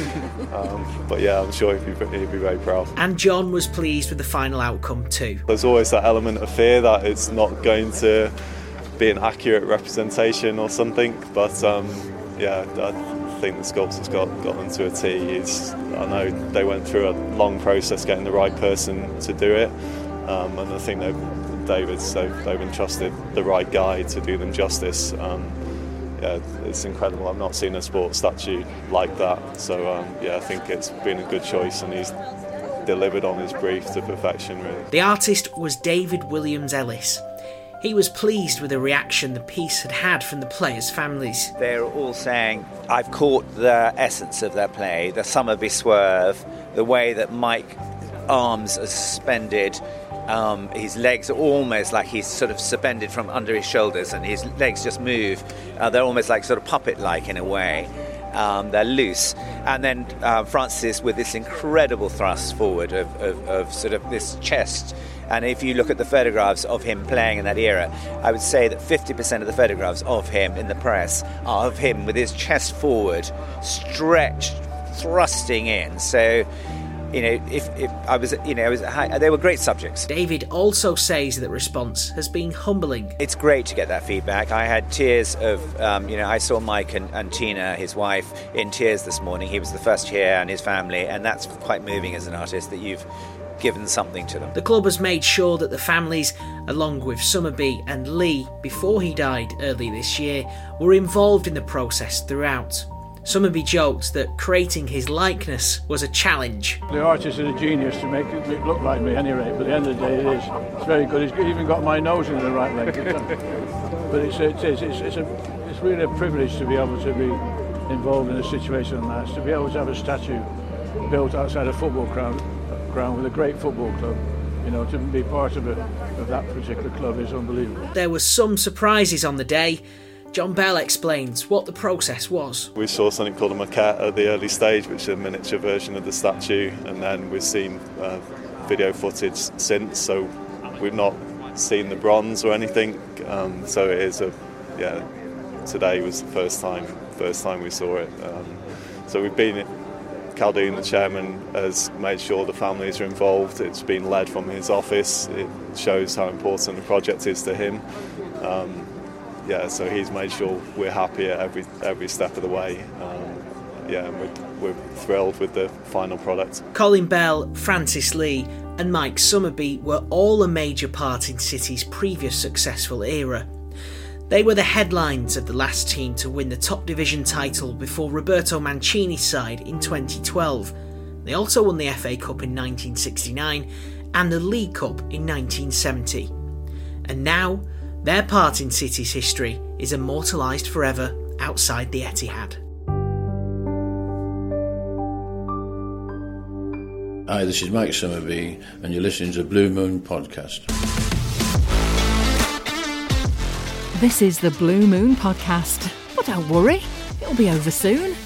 um, but yeah, I'm sure he'd be, he'd be very proud. And John was pleased with the final outcome too. There's always that element of fear that it's not going to be an accurate representation or something. But um, yeah, I think the sculptors got got them to a T. It's, I know they went through a long process getting the right person to do it, um, and I think they've David's they've, they've entrusted the right guy to do them justice. Um, Yeah, it's incredible. I've not seen a sports statue like that. So um, yeah, I think it's been a good choice, and he's delivered on his brief to perfection, really. The artist was David Williams Ellis. He was pleased with the reaction the piece had had from the players' families. They're all saying, I've caught the essence of their play, the Summerby swerve, the way that Mike arms are suspended, um, his legs are almost like he's sort of suspended from under his shoulders and his legs just move. Uh, they're almost like sort of puppet-like in a way. Um, they're loose. And then uh, Francis with this incredible thrust forward of, of, of sort of this chest. And if you look at the photographs of him playing in that era, I would say that fifty percent of the photographs of him in the press are of him with his chest forward, stretched, thrusting in. So, you know, if, if I was, you know, I was, they were great subjects. David also says that response has been humbling. It's great to get that feedback. I had tears of, um, you know, I saw Mike and, and Tina, his wife, in tears this morning. He was the first here and his family, and that's quite moving as an artist that you've given something to them. The club has made sure that the families, along with Summerby and Lee, before he died early this year, were involved in the process throughout. Summerby joked that creating his likeness was a challenge. The artist is a genius to make it look like me anyway, but at the end of the day it is. It's very good. He's even got my nose in the right length. But it's, it is, it's, it's, a, it's really a privilege to be able to be involved in a situation like that, to be able to have a statue built outside a football ground, ground with a great football club. You know, to be part of, a, of that particular club is unbelievable. There were some surprises on the day. John Bell explains what the process was. We saw something called a maquette at the early stage, which is a miniature version of the statue, and then we've seen uh, video footage since, so we've not seen the bronze or anything. Um, so it is a, yeah, today was the first time, first time we saw it. Um, so we've been, Khaldoon, the chairman, has made sure the families are involved. It's been led from his office. It shows how important the project is to him. Um, Yeah, so he's made sure we're happy at every every step of the way. Um, yeah, and we're, we're thrilled with the final product. Colin Bell, Francis Lee and Mike Summerby were all a major part in City's previous successful era. They were the headlines of the last team to win the top division title before Roberto Mancini's side in twenty twelve. They also won the F A Cup in nineteen sixty-nine and the League Cup in nineteen seventy. And now, their part in City's history is immortalised forever outside the Etihad. Hi, this is Mike Summerby, and you're listening to Blue Moon Podcast. This is the Blue Moon Podcast. But don't worry, it'll be over soon.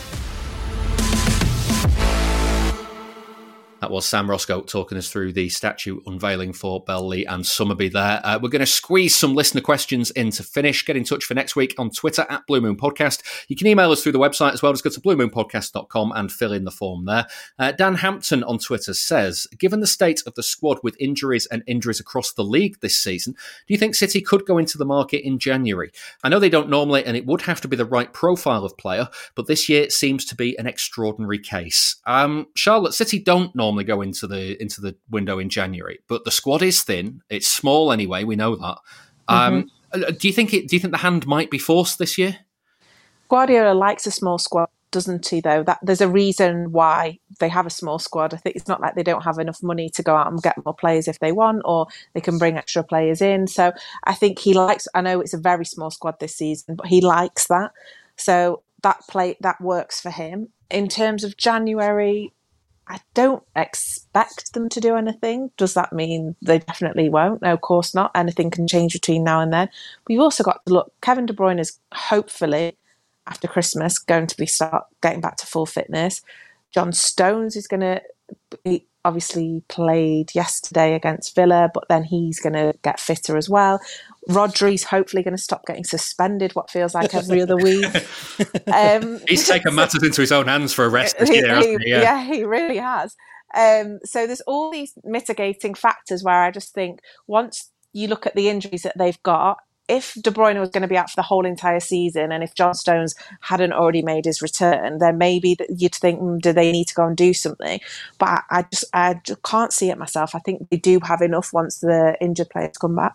That was Sam Roscoe talking us through the statue unveiling for Bell, Lee and Summerby there. Uh, we're going to squeeze some listener questions in to finish. Get in touch for next week on Twitter at Blue Moon Podcast. You can email us through the website as well. Just go to blue moon podcast dot com and fill in the form there. Uh, Dan Hampton on Twitter says, given the state of the squad with injuries and injuries across the league this season, do you think City could go into the market in January? I know they don't normally, and it would have to be the right profile of player, but this year seems to be an extraordinary case. Um, Charlotte, City don't normally go into the into the window in January, but the squad is thin. It's small anyway. We know that. Um, mm-hmm. Do you think it? Do you think the hand might be forced this year? Guardiola likes a small squad, doesn't he? Though that there's a reason why they have a small squad. I think it's not like they don't have enough money to go out and get more players if they want, or they can bring extra players in. So I think he likes. I know it's a very small squad this season, but he likes that. So that play that works for him. In terms of January, I don't expect them to do anything. Does that mean they definitely won't? No, of course not. Anything can change between now and then. We've also got to look, Kevin De Bruyne is hopefully, after Christmas, going to be start getting back to full fitness. John Stones is going to, he obviously played yesterday against Villa, but then he's going to get fitter as well. Rodri's hopefully going to stop getting suspended, what feels like every other week. Um, He's taken matters into his own hands for a rest this he, year, hasn't he? Yeah. yeah, he really has. Um, so there's all these mitigating factors where I just think once you look at the injuries that they've got, if De Bruyne was going to be out for the whole entire season and if John Stones hadn't already made his return, then maybe you'd think, mm, do they need to go and do something? But I just I just can't see it myself. I think they do have enough once the injured players come back.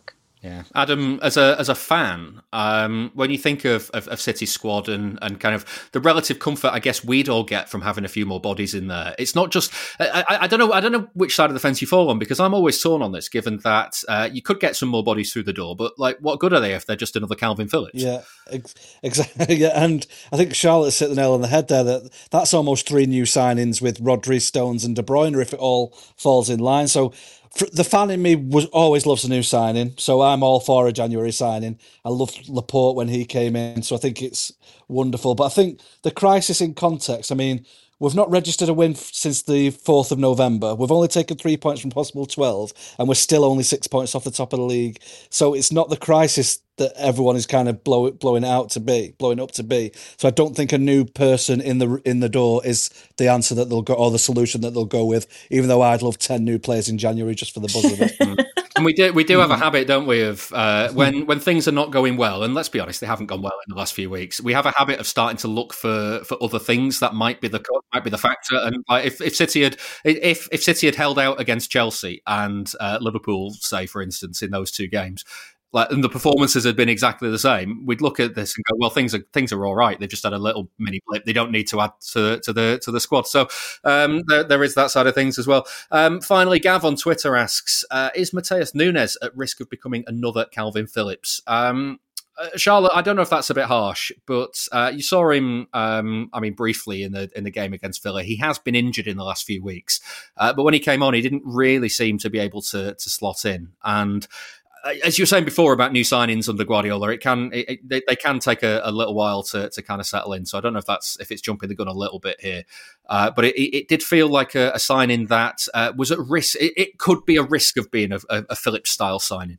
Yeah, Adam, as a as a fan, um, when you think of, of, of City's squad and, and kind of the relative comfort, I guess we'd all get from having a few more bodies in there. It's not just I, I, I don't know I don't know which side of the fence you fall on, because I'm always torn on this. Given that uh, you could get some more bodies through the door, but like, what good are they if they're just another Calvin Phillips? Yeah, ex- exactly. Yeah, and I think Charlotte's hit the nail on the head there. That that's almost three new signings with Rodri, Stones, and De Bruyne if it all falls in line. So. The fan in me was always loves a new signing, so I'm all for a January signing. I loved Laporte when he came in, so I think it's wonderful. But I think the crisis in context, I mean, we've not registered a win since the fourth of November. We've only taken three points from possible twelve, and we're still only six points off the top of the league. So it's not the crisis that everyone is kind of blow, blowing it out to be, blowing up to be. So I don't think a new person in the in the door is the answer that they'll go, or the solution that they'll go with, even though I'd love ten new players in January just for the buzz of it. And we do we do have a habit, don't we, of uh, when when things are not going well, and let's be honest, they haven't gone well in the last few weeks. We have a habit of starting to look for, for other things that might be the might be the factor. And like, if if City had if if City had held out against Chelsea and uh, Liverpool, say for instance, in those two games, like, and the performances had been exactly the same, we'd look at this and go, well, things are things are all right. They've just had a little mini blip. They don't need to add to, to the to the squad. So um, there, there is that side of things as well. Um, finally, Gav on Twitter asks, uh, is Matheus Nunes at risk of becoming another Calvin Phillips? Um, uh, Charlotte, I don't know if that's a bit harsh, but uh, you saw him, um, I mean, briefly in the in the game against Villa. He has been injured in the last few weeks, uh, but when he came on, he didn't really seem to be able to to slot in. And as you were saying before about new signings under Guardiola, it can it, it, they, they can take a, a little while to, to kind of settle in. So I don't know if that's if it's jumping the gun a little bit here, uh, but it, it did feel like a, a signing that uh, was at risk. It, it could be a risk of being a, a, a Phillips style signing.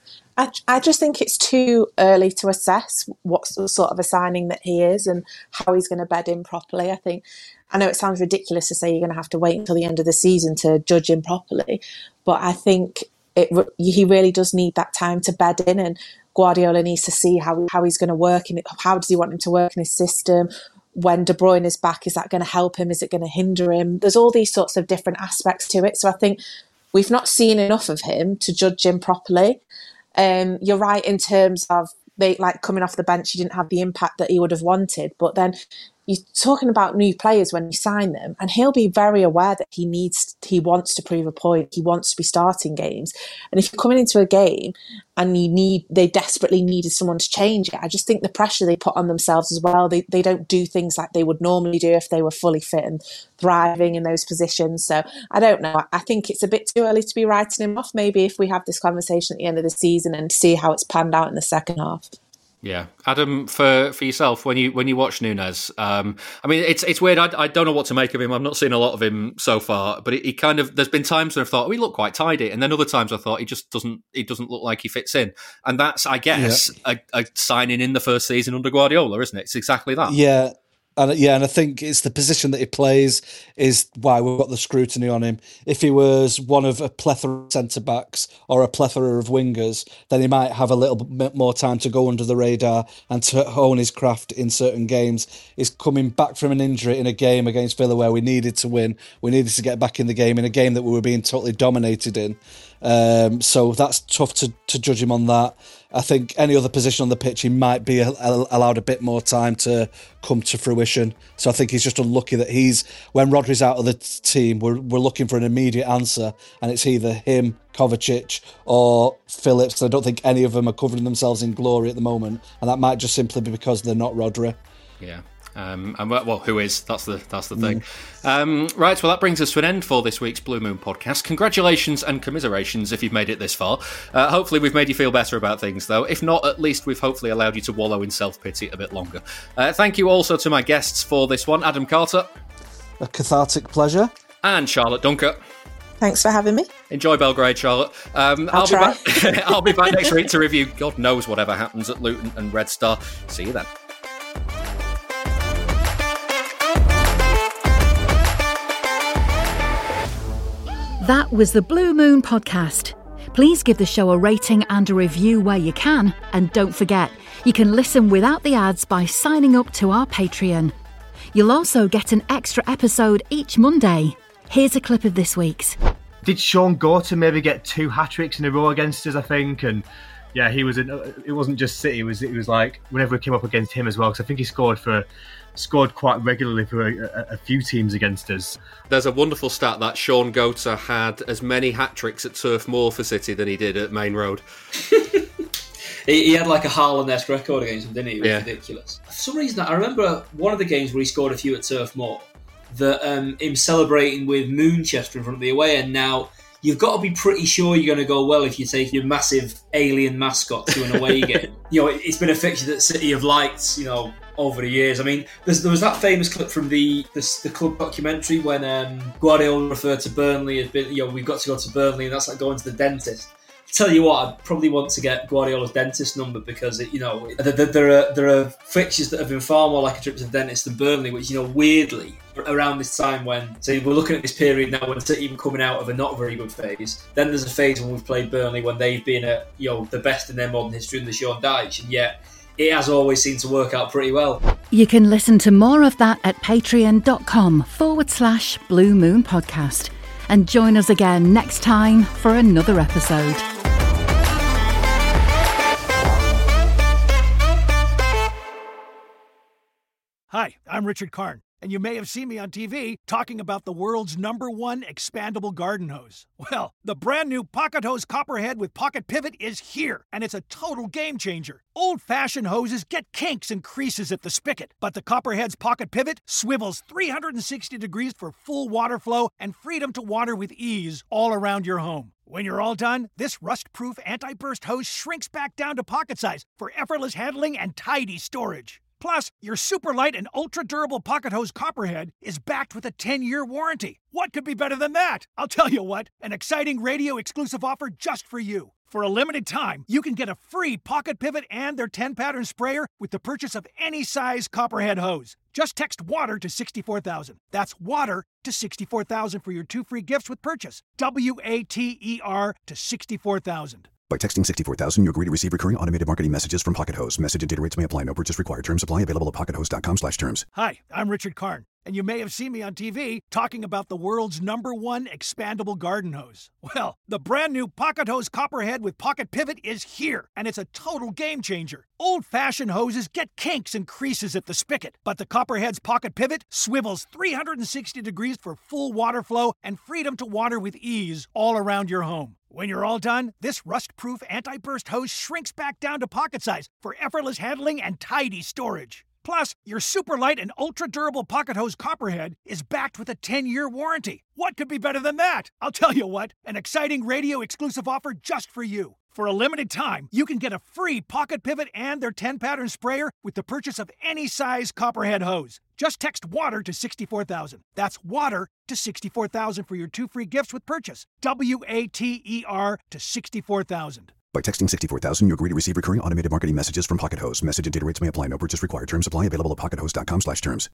I, I just think it's too early to assess what sort of a signing that he is and how he's going to bed in properly. I think I know it sounds ridiculous to say you're going to have to wait until the end of the season to judge him properly, but I think. It, he really does need that time to bed in, and Guardiola needs to see how, how he's going to work and how does he want him to work in his system. When De Bruyne is back, is that going to help him? Is it going to hinder him? There's all these sorts of different aspects to it. So I think we've not seen enough of him to judge him properly. Um, you're right in terms of they like coming off the bench, he didn't have the impact that he would have wanted. But then you're talking about new players when you sign them, and he'll be very aware that he needs, he wants to prove a point. He wants to be starting games. And if you're coming into a game and you need, they desperately needed someone to change it, I just think the pressure they put on themselves as well, they, they don't do things like they would normally do if they were fully fit and thriving in those positions. So I don't know. I think it's a bit too early to be writing him off. Maybe if we have this conversation at the end of the season and see how it's panned out in the second half. Yeah, Adam, for, for yourself, when you when you watch Nunes, um, I mean, it's it's weird. I, I don't know what to make of him. I've not seen a lot of him so far, but he, he kind of. There's been times when I've thought, oh, he looked quite tidy, and then other times I thought he just doesn't. He doesn't look like he fits in, and that's, I guess, yeah. a, a signing in the first season under Guardiola, isn't it? It's exactly that. Yeah. And yeah, and I think it's the position that he plays is why we've got the scrutiny on him. If he was one of a plethora of centre-backs or a plethora of wingers, then he might have a little bit more time to go under the radar and to hone his craft in certain games. He's coming back from an injury in a game against Villa where we needed to win. We needed to get back in the game, in a game that we were being totally dominated in. Um, so that's tough to, to judge him on that. I think any other position on the pitch, he might be a, a, allowed a bit more time to come to fruition. So I think he's just unlucky that he's, when Rodri's out of the team, we're we're looking for an immediate answer, and it's either him, Kovacic, or Phillips. I don't think any of them are covering themselves in glory at the moment, and that might just simply be because they're not Rodri. Yeah. Um, and well, who is? That's the that's the thing. Mm. Um, right, well, that brings us to an end for this week's Blue Moon podcast. Congratulations and commiserations if you've made it this far. Uh, hopefully we've made you feel better about things, though. If not, at least we've hopefully allowed you to wallow in self-pity a bit longer. Uh, thank you also to my guests for this one, Adam Carter. A cathartic pleasure. And Charlotte Dunker. Thanks for having me. Enjoy Belgrade, Charlotte. Um, I'll, I'll be try. back. I'll be back next week to review God knows whatever happens at Luton and Red Star. See you then. That was the Blue Moon podcast. Please give the show a rating and a review where you can. And don't forget, you can listen without the ads by signing up to our Patreon. You'll also get an extra episode each Monday. Here's a clip of this week's. Did Sean Gorton maybe get two hat-tricks in a row against us, I think? And yeah, he was. A, it wasn't just City. It was. It was like whenever it came up against him as well. Because I think he scored for, scored quite regularly for a, a, a few teams against us. There's a wonderful stat that Sean Gota had as many hat tricks at Turf Moor for City than he did at Main Road. he, he had like a Haaland-esque record against him, didn't he? It was yeah. ridiculous. For some reason, I remember one of the games where he scored a few at Turf Moor. That um, him celebrating with Moonchester in front of the away end. Now, you've got to be pretty sure you're going to go well if you take your massive alien mascot to an away game. You know, it's been a fixture that City have liked, you know, over the years. I mean, there was that famous clip from the the, the club documentary when um, Guardiola referred to Burnley as being, you know, we've got to go to Burnley, and that's like going to the dentist. Tell you what, I'd probably want to get Guardiola's dentist number because, it, you know, there, there are there are fixtures that have been far more like a trip to the dentist than Burnley, which, you know, weirdly, around this time when, so we're looking at this period now when City even coming out of a not very good phase. Then there's a phase when we've played Burnley when they've been at, you know, the best in their modern history in the Sean Dyche, and yet it has always seemed to work out pretty well. You can listen to more of that at patreon.com forward slash Blue Moon Podcast. And join us again next time for another episode. Hi, I'm Richard Karn, and you may have seen me on T V talking about the world's number one expandable garden hose. Well, the brand new Pocket Hose Copperhead with Pocket Pivot is here, and it's a total game changer. Old-fashioned hoses get kinks and creases at the spigot, but the Copperhead's Pocket Pivot swivels three hundred sixty degrees for full water flow and freedom to water with ease all around your home. When you're all done, this rust-proof anti-burst hose shrinks back down to pocket size for effortless handling and tidy storage. Plus, your super light and ultra-durable Pocket Hose Copperhead is backed with a ten-year warranty. What could be better than that? I'll tell you what, an exciting radio-exclusive offer just for you. For a limited time, you can get a free Pocket Pivot and their ten-pattern sprayer with the purchase of any size Copperhead hose. Just text WATER to sixty-four thousand. That's WATER to sixty-four thousand for your two free gifts with purchase. W A T E R to sixty-four thousand. By texting sixty-four thousand, you agree to receive recurring automated marketing messages from Pocket Hose. Message and data rates may apply. No purchase required. Terms apply. Available at pockethose.com slash terms. Hi, I'm Richard Karn, and you may have seen me on T V talking about the world's number one expandable garden hose. Well, the brand new Pocket Hose Copperhead with Pocket Pivot is here, and it's a total game changer. Old-fashioned hoses get kinks and creases at the spigot, but the Copperhead's Pocket Pivot swivels three hundred sixty degrees for full water flow and freedom to water with ease all around your home. When you're all done, this rust-proof anti-burst hose shrinks back down to pocket size for effortless handling and tidy storage. Plus, your super light and ultra-durable Pocket Hose Copperhead is backed with a ten-year warranty. What could be better than that? I'll tell you what, an exciting radio-exclusive offer just for you. For a limited time, you can get a free Pocket Pivot and their ten-pattern sprayer with the purchase of any size Copperhead hose. Just text WATER to sixty-four thousand. That's WATER to sixty-four thousand for your two free gifts with purchase. W A T E R to sixty-four thousand. By texting sixty-four thousand, you agree to receive recurring automated marketing messages from Pocket Hose. Message and data rates may apply. No purchase required. Terms apply. Available at pockethose.com slash terms.